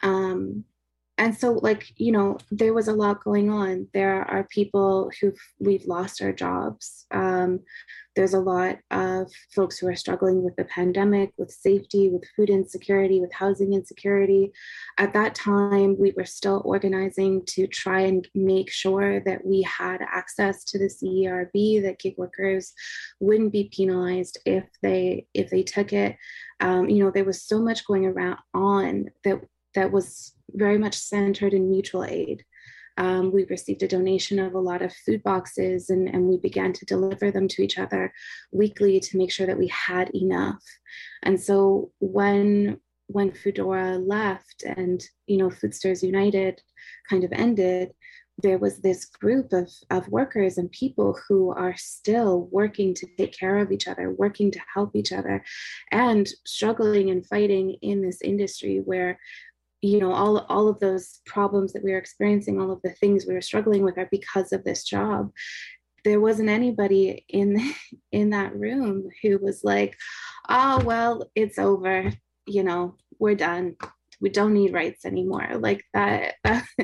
And so there was a lot going on. There are people we've lost our jobs. There's a lot of folks who are struggling with the pandemic, with safety, with food insecurity, with housing insecurity. At that time, we were still organizing to try and make sure that we had access to the CERB, that gig workers wouldn't be penalized if they took it. There was so much going on that was very much centered in mutual aid. We received a donation of a lot of food boxes, and we began to deliver them to each other weekly to make sure that we had enough. And so when Foodora left and Foodsters United kind of ended, there was this group of workers and people who are still working to take care of each other, working to help each other, and struggling and fighting in this industry where all of those problems that we were experiencing, all of the things we were struggling with are because of this job. There wasn't anybody in that room who was like, oh, well, it's over. We're done. We don't need rights anymore, like that.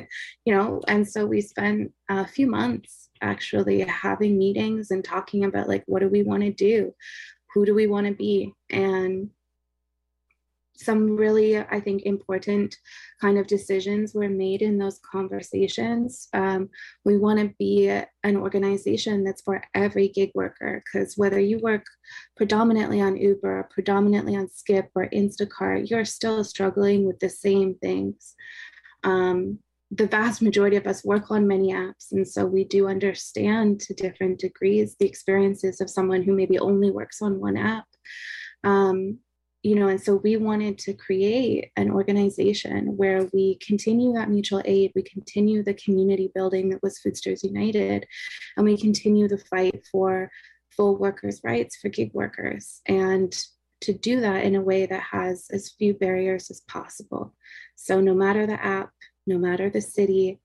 And so we spent a few months actually having meetings and talking about what do we want to do? Who do we want to be? And some really, I think, important kind of decisions were made in those conversations. We want to be an organization that's for every gig worker, because whether you work predominantly on Uber, predominantly on Skip or Instacart, you're still struggling with the same things. The vast majority of us work on many apps, and so we do understand to different degrees the experiences of someone who maybe only works on one app. And so we wanted to create an organization where we continue that mutual aid, we continue the community building that was Foodsters United, and we continue the fight for full workers' rights for gig workers, and to do that in a way that has as few barriers as possible. So no matter the app, no matter the city,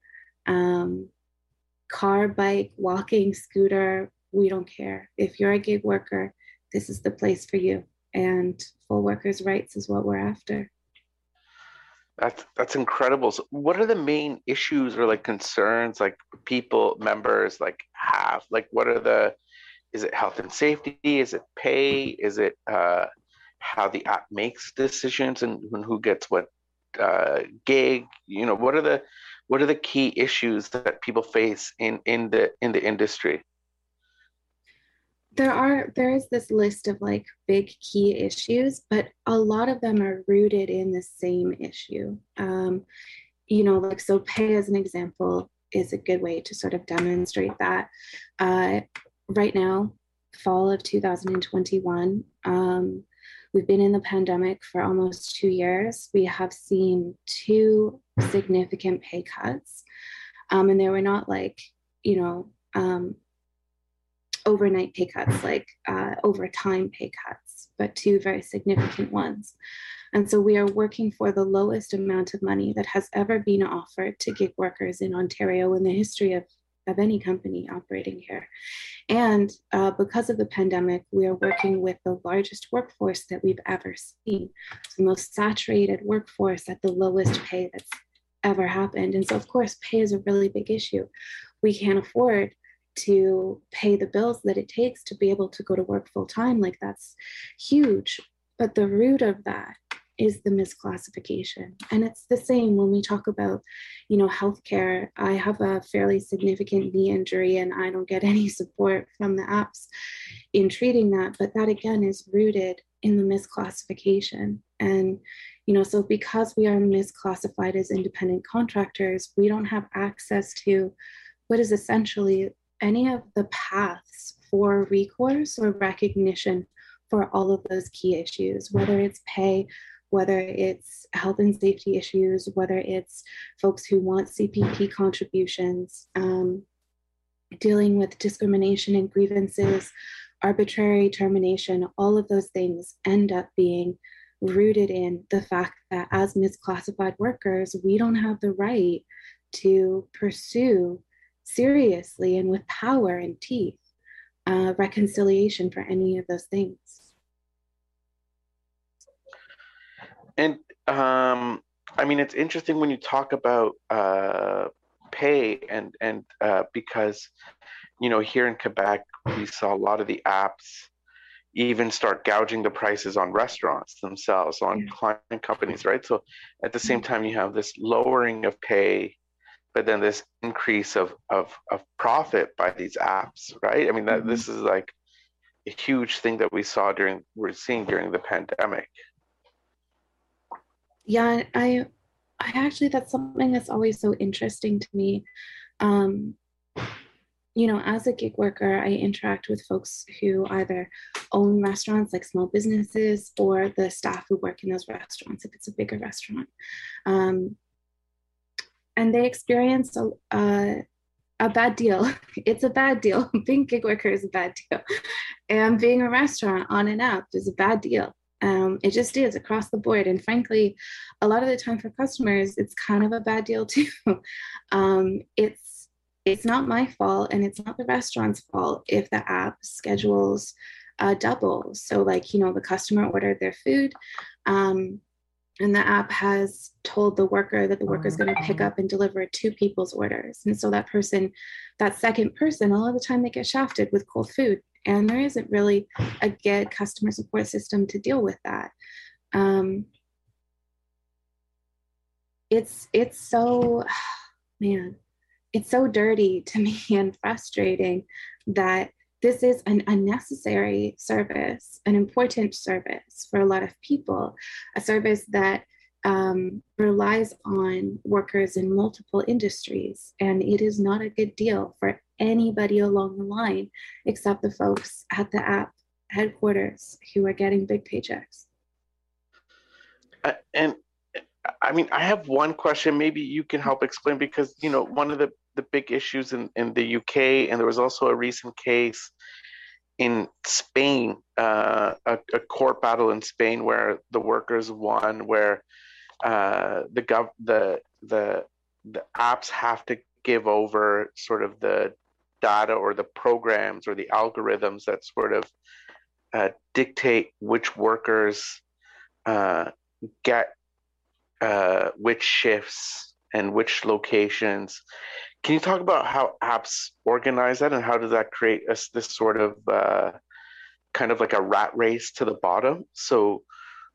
car, bike, walking, scooter, we don't care. If you're a gig worker, this is the place for you. And full workers' rights is what we're after. That's incredible. So what are the main issues or concerns people, members have? Is it health and safety? Is it pay? Is it how the app makes decisions and who gets what gig? What are the key issues that people face in the industry? There is this list of big key issues, but a lot of them are rooted in the same issue. like, so pay as an example is a good way to sort of demonstrate that. Right now, fall of 2021, we've been in the pandemic for almost 2 years. We have seen 2 significant pay cuts. And they were not like, overnight pay cuts, like overtime pay cuts, but 2 very significant ones. And so we are working for the lowest amount of money that has ever been offered to gig workers in Ontario in the history of any company operating here. And because of the pandemic, we are working with the largest workforce that we've ever seen, the most saturated workforce at the lowest pay that's ever happened. And so, of course, pay is a really big issue. We can't afford to pay the bills that it takes to be able to go to work full time. Like, that's huge. But the root of that is the misclassification. And it's the same when we talk about, healthcare. I have a fairly significant knee injury and I don't get any support from the apps in treating that. But that, again, is rooted in the misclassification. And, so because we are misclassified as independent contractors, we don't have access to what is essentially any of the paths for recourse or recognition for all of those key issues, whether it's pay, whether it's health and safety issues, whether it's folks who want CPP contributions, dealing with discrimination and grievances, arbitrary termination. All of those things end up being rooted in the fact that as misclassified workers, we don't have the right to pursue seriously and with power and teeth reconciliation for any of those things. And it's interesting when you talk about pay and because here in Quebec we saw a lot of the apps even start gouging the prices on restaurants themselves, on client companies, right? So at the same time you have this lowering of pay, but then this increase of profit by these apps, right? This is like a huge thing that we're seeing during the pandemic. Yeah, I actually, that's something that's always so interesting to me. As a gig worker, I interact with folks who either own restaurants, like small businesses, or the staff who work in those restaurants, if it's a bigger restaurant. And they experience a bad deal. It's a bad deal. Being a gig worker is a bad deal. And being a restaurant on an app is a bad deal. It just is across the board. And frankly, a lot of the time for customers, it's kind of a bad deal too. It's not my fault and it's not the restaurant's fault if the app schedules double. So the customer ordered their food and the app has told the worker that the worker is going to pick up and deliver 2 people's orders. And so that second person, a lot of the time they get shafted with cold food. And there isn't really a good customer support system to deal with that. It's so, man, it's so dirty to me and frustrating that this is an unnecessary service, an important service for a lot of people, a service that relies on workers in multiple industries. And it is not a good deal for anybody along the line except the folks at the app headquarters who are getting big paychecks. And I have one question, maybe you can help explain, because one of the big issues in the UK, and there was also a recent case in Spain, a court battle in Spain where the workers won, where the apps have to give over sort of the data or the programs or the algorithms that sort of dictate which workers get which shifts and which locations. Can you talk about how apps organize that, and how does that create this sort of kind of like a rat race to the bottom? So,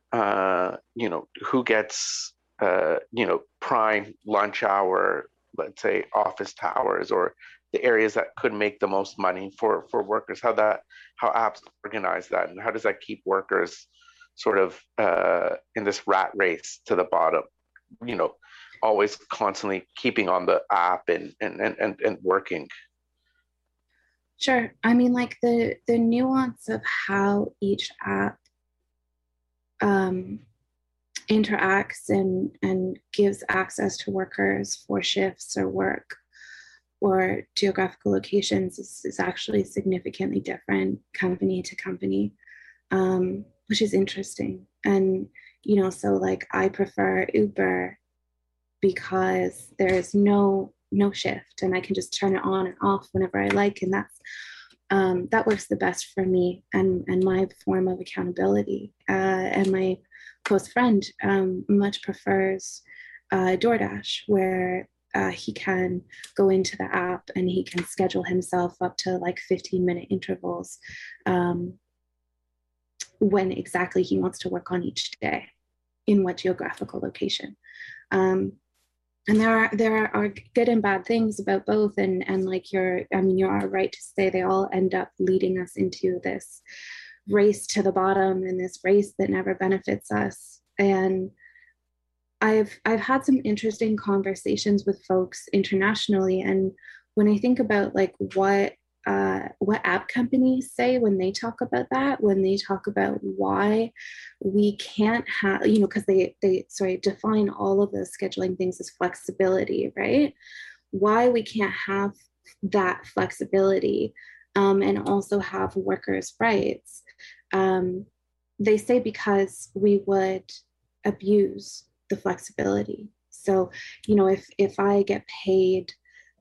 who gets, prime lunch hour, let's say office towers, or the areas that could make the most money for workers, how apps organize that, and how does that keep workers sort of in this rat race to the bottom? always constantly keeping on the app and working? Sure. I mean, like the nuance of how each app interacts and gives access to workers for shifts or work or geographical locations is actually significantly different company to company, which is interesting. And, so like I prefer Uber because there's no shift and I can just turn it on and off whenever I like. And that works the best for me and my form of accountability. And my close friend much prefers DoorDash, where he can go into the app and he can schedule himself up to like 15-minute intervals when exactly he wants to work on each day in what geographical location. And there are good and bad things about both, and like you are right to say they all end up leading us into this race to the bottom and this race that never benefits us. And I've had some interesting conversations with folks internationally, and when I think about like what app companies say when they talk about that, when they talk about why we can't have, because they define all of those scheduling things as flexibility, right? Why we can't have that flexibility and also have workers' rights. They say because we would abuse the flexibility. So, if I get paid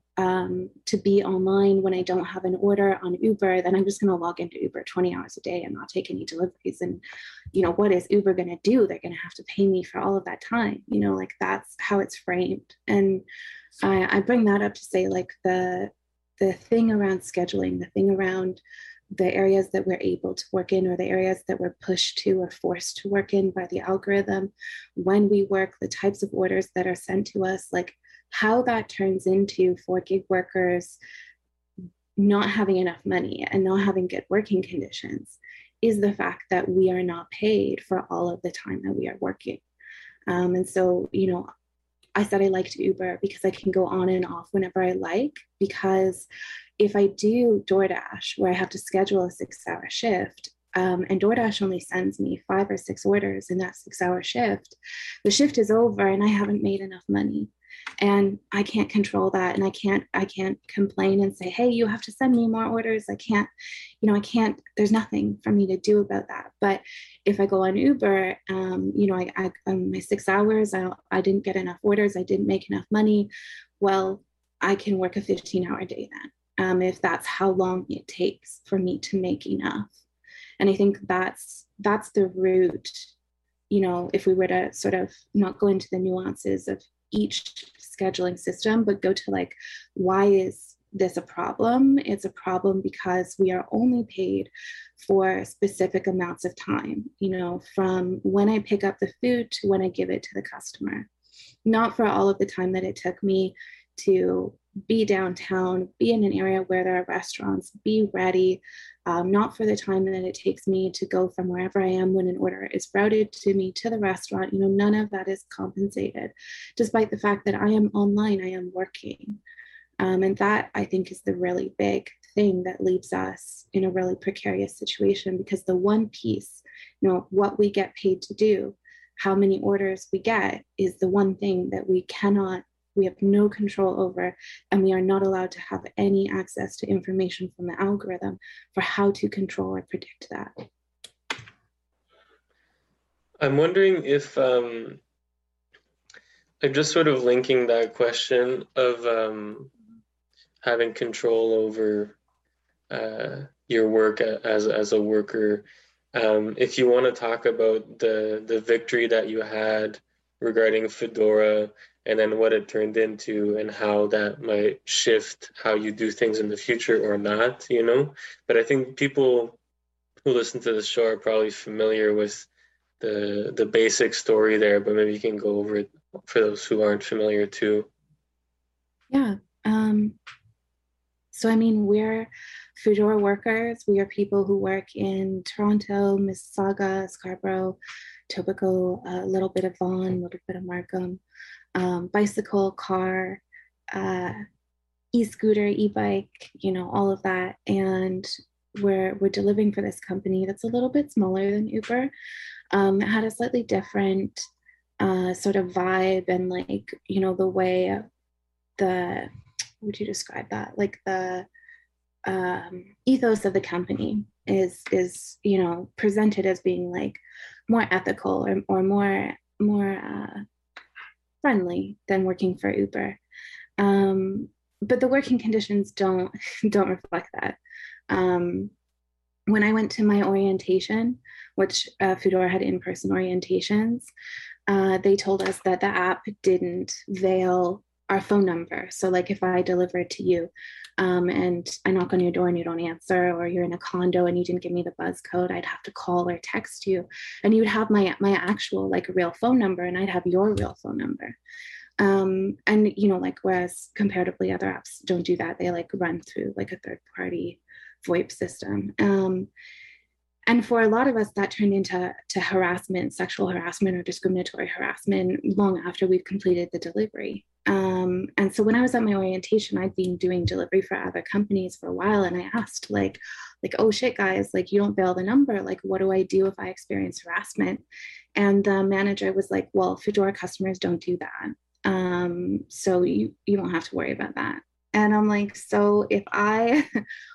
to be online when I don't have an order on Uber, then I'm just going to log into Uber 20 hours a day and not take any deliveries. And, what is Uber going to do? They're going to have to pay me for all of that time. Like that's how it's framed. And I bring that up to say like the thing around scheduling, the thing around the areas that we're able to work in or the areas that we're pushed to or forced to work in by the algorithm, when we work, the types of orders that are sent to us, like how that turns into for gig workers not having enough money and not having good working conditions is the fact that we are not paid for all of the time that we are working. And so, I said I liked Uber because I can go on and off whenever I like, because if I do DoorDash where I have to schedule a 6-hour shift, and DoorDash only sends me 5 or 6 orders in that 6-hour shift, the shift is over and I haven't made enough money. And I can't control that. And I can't complain and say, hey, you have to send me more orders. I can't, there's nothing for me to do about that. But if I go on Uber, my 6 hours, I didn't get enough orders. I didn't make enough money. Well, I can work a 15-hour day then, if that's how long it takes for me to make enough. And I think that's the root, if we were to sort of not go into the nuances of each scheduling system, but go to like, why is this a problem? It's a problem because we are only paid for specific amounts of time, from when I pick up the food to when I give it to the customer, not for all of the time that it took me to be downtown, be in an area where there are restaurants, be ready, not for the time that it takes me to go from wherever I am when an order is routed to me to the restaurant. None of that is compensated, despite the fact that I am online, I am working. And that, I think, is the really big thing that leaves us in a really precarious situation, because the one piece, what we get paid to do, how many orders we get, is the one thing that we have no control over, and we are not allowed to have any access to information from the algorithm for how to control or predict that. I'm wondering if, I'm just sort of linking that question of having control over your work as a worker. If you want to talk about the victory that you had regarding Foodora, and then what it turned into and how that might shift how you do things in the future or not, But I think people who listen to the show are probably familiar with the basic story there, but maybe you can go over it for those who aren't familiar too. Yeah. So, we're Foodora workers. We are people who work in Toronto, Mississauga, Scarborough, Etobicoke, a little bit of Vaughan, a little bit of Markham, bicycle, car, e-scooter, e-bike, all of that. And we're delivering for this company that's a little bit smaller than Uber. It had a slightly different sort of vibe, and the way how would you describe that? Like the ethos of the company is presented as being like more ethical or more friendly than working for Uber. But the working conditions don't reflect that. When I went to my orientation, which Foodora had in-person orientations, they told us that the app didn't veil our phone number. So like if I deliver it to you and I knock on your door and you don't answer, or you're in a condo and you didn't give me the buzz code, I'd have to call or text you, and you would have my actual like real phone number, and I'd have your real phone number. And whereas comparatively other apps don't do that, they like run through like a third party VoIP system. And for a lot of us, that turned into harassment, sexual harassment or discriminatory harassment long after we've completed the delivery. And so when I was at my orientation, I'd been doing delivery for other companies for a while. And I asked like, oh shit, guys, like you don't veil the number. Like, what do I do if I experience harassment? And the manager was like, well, Foodora customers don't do that. So you don't have to worry about that. And I'm like, so if I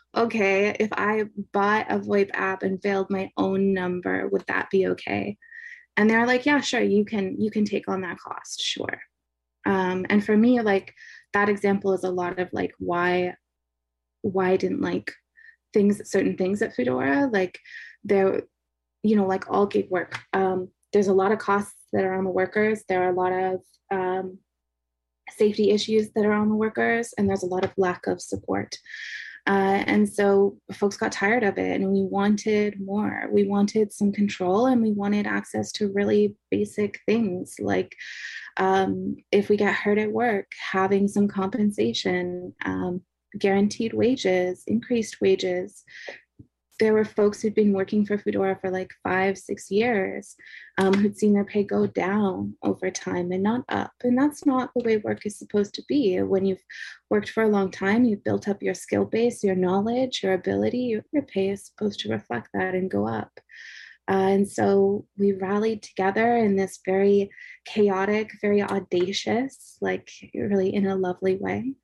bought a VoIP app and veiled my own number, would that be okay? And they're like, yeah, sure, you can take on that cost, sure. And for me, like that example is a lot of like why I didn't like certain things at Foodora. Like there, like all gig work, there's a lot of costs that are on the workers. There are a lot of safety issues that are on the workers, and there's a lot of lack of support. And so folks got tired of it, and we wanted more. We wanted some control, and we wanted access to really basic things like if we get hurt at work, having some compensation, guaranteed wages, increased wages. There were folks who'd been working for Foodora for like 5-6 years, who'd seen their pay go down over time and not up. And that's not the way work is supposed to be. When you've worked for a long time, you've built up your skill base, your knowledge, your ability, your pay is supposed to reflect that and go up. And so we rallied together in this very chaotic, very audacious, like really in a lovely way,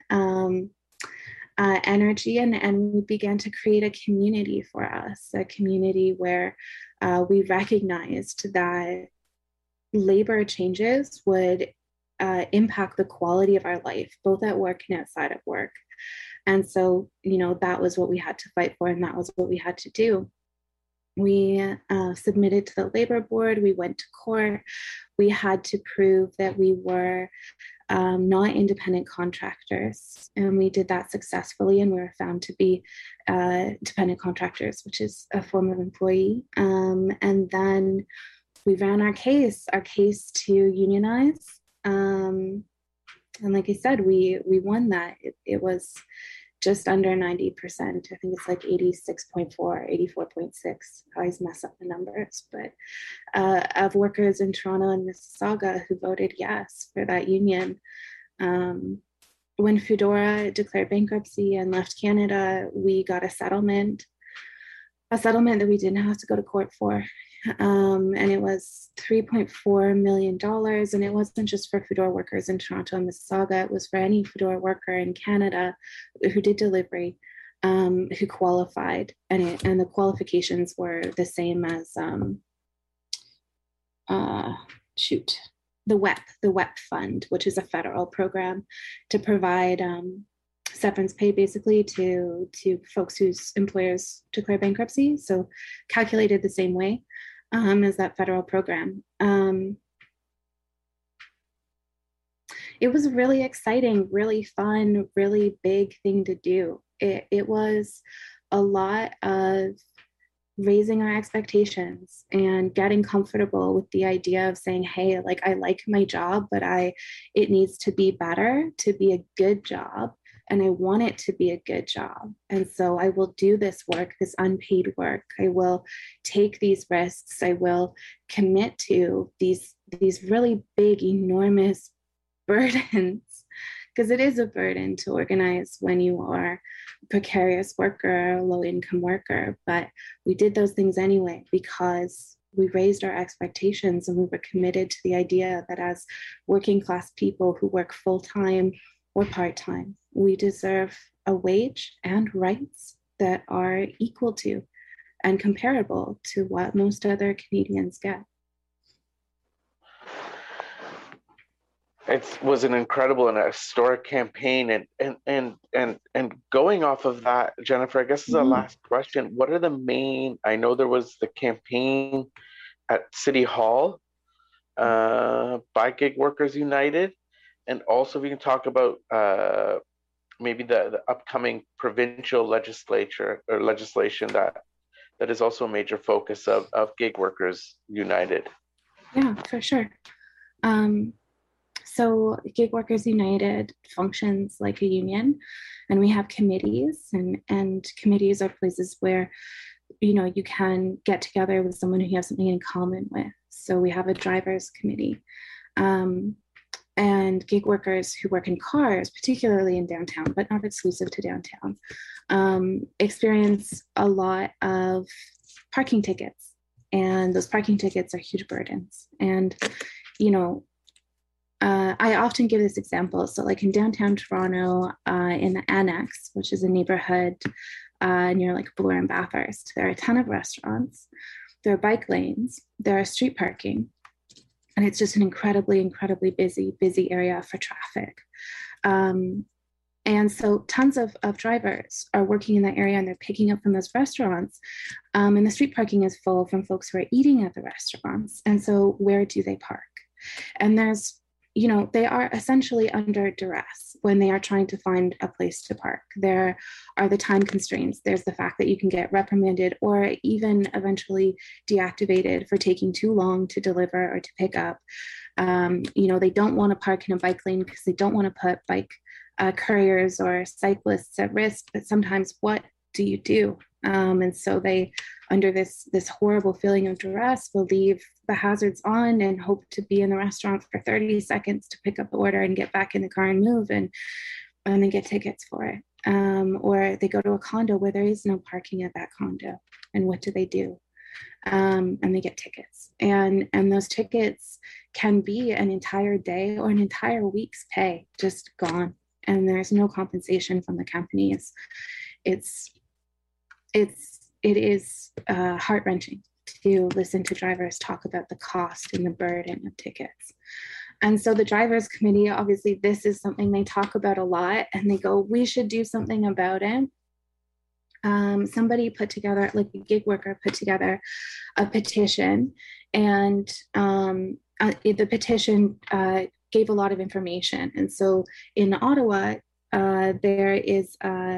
energy, and we began to create a community for us, a community where we recognized that labor changes would impact the quality of our life, both at work and outside of work. And so, that was what we had to fight for, and that was what we had to do. We submitted to the labor board, we went to court, we had to prove that we were not independent contractors, and we did that successfully, and we were found to be dependent contractors, which is a form of employee. And then we ran our case to unionize, and like I said, we won that. It was just under 90%. I think it's like 86.4, 84.6. I always mess up the numbers, but of workers in Toronto and Mississauga who voted yes for that union. When Foodora declared bankruptcy and left Canada, we got a settlement that we didn't have to go to court for. And it was $3.4 million. And it wasn't just for Foodora workers in Toronto and Mississauga. It was for any Foodora worker in Canada who did delivery, who qualified. And the qualifications were the same as, the WEP Fund, which is a federal program to provide severance pay basically to folks whose employers declare bankruptcy. So calculated the same way as that federal program. It was really exciting, really fun, really big thing to do. It was a lot of raising our expectations and getting comfortable with the idea of saying, hey, like I like my job, but it needs to be better to be a good job. and I want it to be a good job. And so I will do this work, this unpaid work. I will take these risks. I will commit to these really big, enormous burdens, because it is a burden to organize when you are a precarious worker, low income worker. But we did those things anyway because we raised our expectations and we were committed to the idea that as working class people who work full-time or part-time, we deserve a wage and rights that are equal to and comparable to what most other Canadians get. It was an incredible and a historic campaign, and going off of that, Jennifer, I guess is our last question. What are the main? I know there was the campaign at City Hall by Gig Workers United, and also we can talk about maybe the upcoming provincial legislation that is also a major focus of Gig Workers United. Yeah, for sure. So Gig Workers United functions like a union, and we have committees, and committees are places where, you know, you can get together with someone who you have something in common with. So we have a drivers committee, and gig workers who work in cars, particularly in downtown, but not exclusive to downtown, experience a lot of parking tickets, and those parking tickets are huge burdens. And, you know, I often give this example. So like in downtown Toronto, in the Annex, which is a neighborhood near like Bloor and Bathurst, there are a ton of restaurants, there are bike lanes, there are street parking, and it's just an incredibly busy area for traffic. And so tons of drivers are working in that area, and they're picking up from those restaurants. And the street parking is full from folks who are eating at the restaurants. And so where do they park? And there's, you know, they are essentially under duress when they are trying to find a place to park. There are the time constraints. There's the fact that you can get reprimanded or even eventually deactivated for taking too long to deliver or to pick up. You know, they don't want to park in a bike lane because they don't want to put bike couriers or cyclists at risk. But sometimes what do you do? And so they, under this horrible feeling of duress, will leave the hazards on and hope to be in the restaurant for 30 seconds to pick up the order and get back in the car and move, and then get tickets for it. Or they go to a condo where there is no parking at that condo, and what do? And they get tickets, and those tickets can be an entire day or an entire week's pay just gone, and there's no compensation from the companies. It is heart-wrenching to listen to drivers talk about the cost and the burden of tickets. And so the drivers committee, obviously this is something they talk about a lot, and they go, we should do something about it. Somebody put together, like a gig worker put together a petition, and the petition gave a lot of information. And so in Ottawa, there is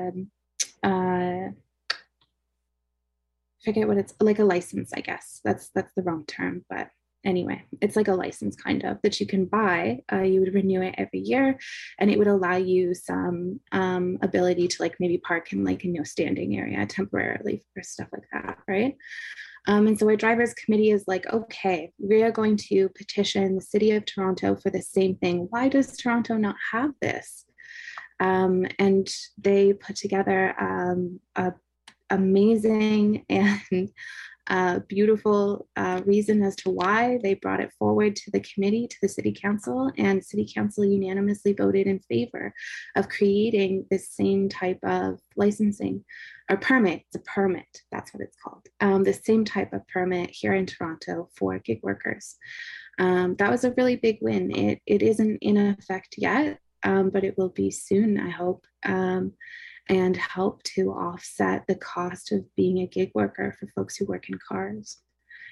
forget what it's like, a license, I guess. That's the wrong term, but anyway, it's like a license kind of that you can buy. You would renew it every year, and it would allow you some ability to like maybe park in like a no standing area temporarily or stuff like that, right? And so our drivers committee is like, okay, we are going to petition the city of Toronto for the same thing. Why does Toronto not have this? And they put together a amazing and beautiful reason as to why they brought it forward to the committee, to the city council, and city council unanimously voted in favor of creating this same type of licensing or permit. It's a permit, that's what it's called. The same type of permit here in Toronto for gig workers. That was a really big win. It isn't in effect yet, but it will be soon, I hope. And help to offset the cost of being a gig worker for folks who work in cars.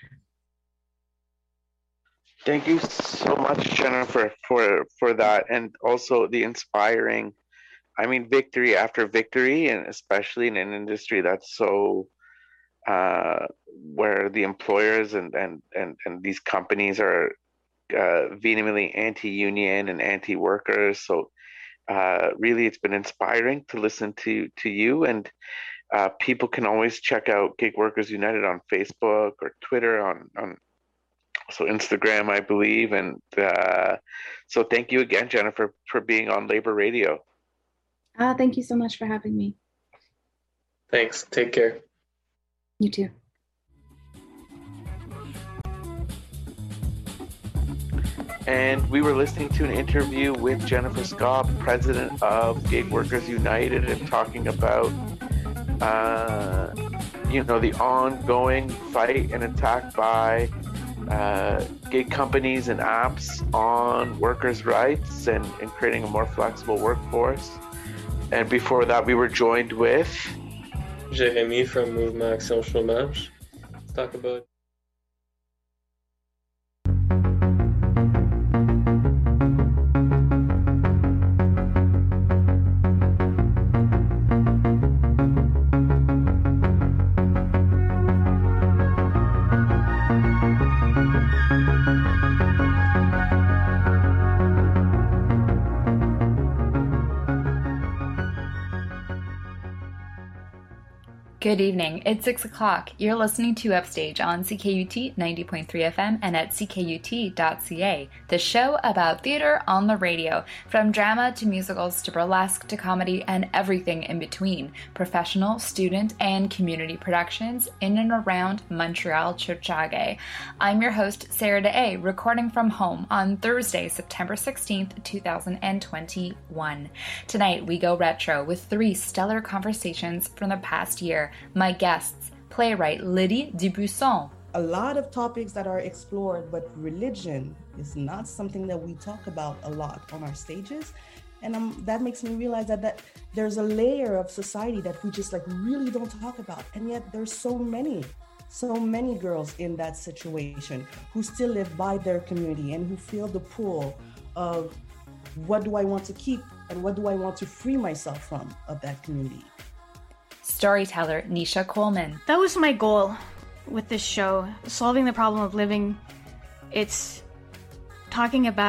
Thank you so much, Jennifer, for that, and also the inspiring, I mean, victory after victory, and especially in an industry that's so where the employers and these companies are vehemently anti-union and anti-workers. So really, it's been inspiring to listen to you, and people can always check out Gig Workers United on Facebook or Twitter, on so Instagram, I believe. And so thank you again, Jennifer, for being on Labor Radio. Thank you so much for having me. Thanks. Take care. You too. And we were listening to an interview with Jennifer Scott, president of Gig Workers United, and talking about, the ongoing fight and attack by gig companies and apps on workers' rights and creating a more flexible workforce. And before that, we were joined with Jérémy from Mouvement Action Chômage. Let's talk about Good evening. It's 6 o'clock. You're listening to Upstage on CKUT 90.3 FM and at ckut.ca, the show about theater on the radio, from drama to musicals to burlesque to comedy and everything in between, professional, student, and community productions in and around Montreal Churchage. I'm your host, Sarah DeA, recording from home on Thursday, September 16th, 2021. Tonight, we go retro with 3 stellar conversations from the past year. My guests, playwright Lydie Dubuisson. A lot of topics that are explored, but religion is not something that we talk about a lot on our stages. And that makes me realize that there's a layer of society that we just really don't talk about. And yet there's so many girls in that situation who still live by their community and who feel the pull of what do I want to keep and what do I want to free myself from of that community. Storyteller Nisha Coleman. That was my goal with this show, solving the problem of living. It's talking about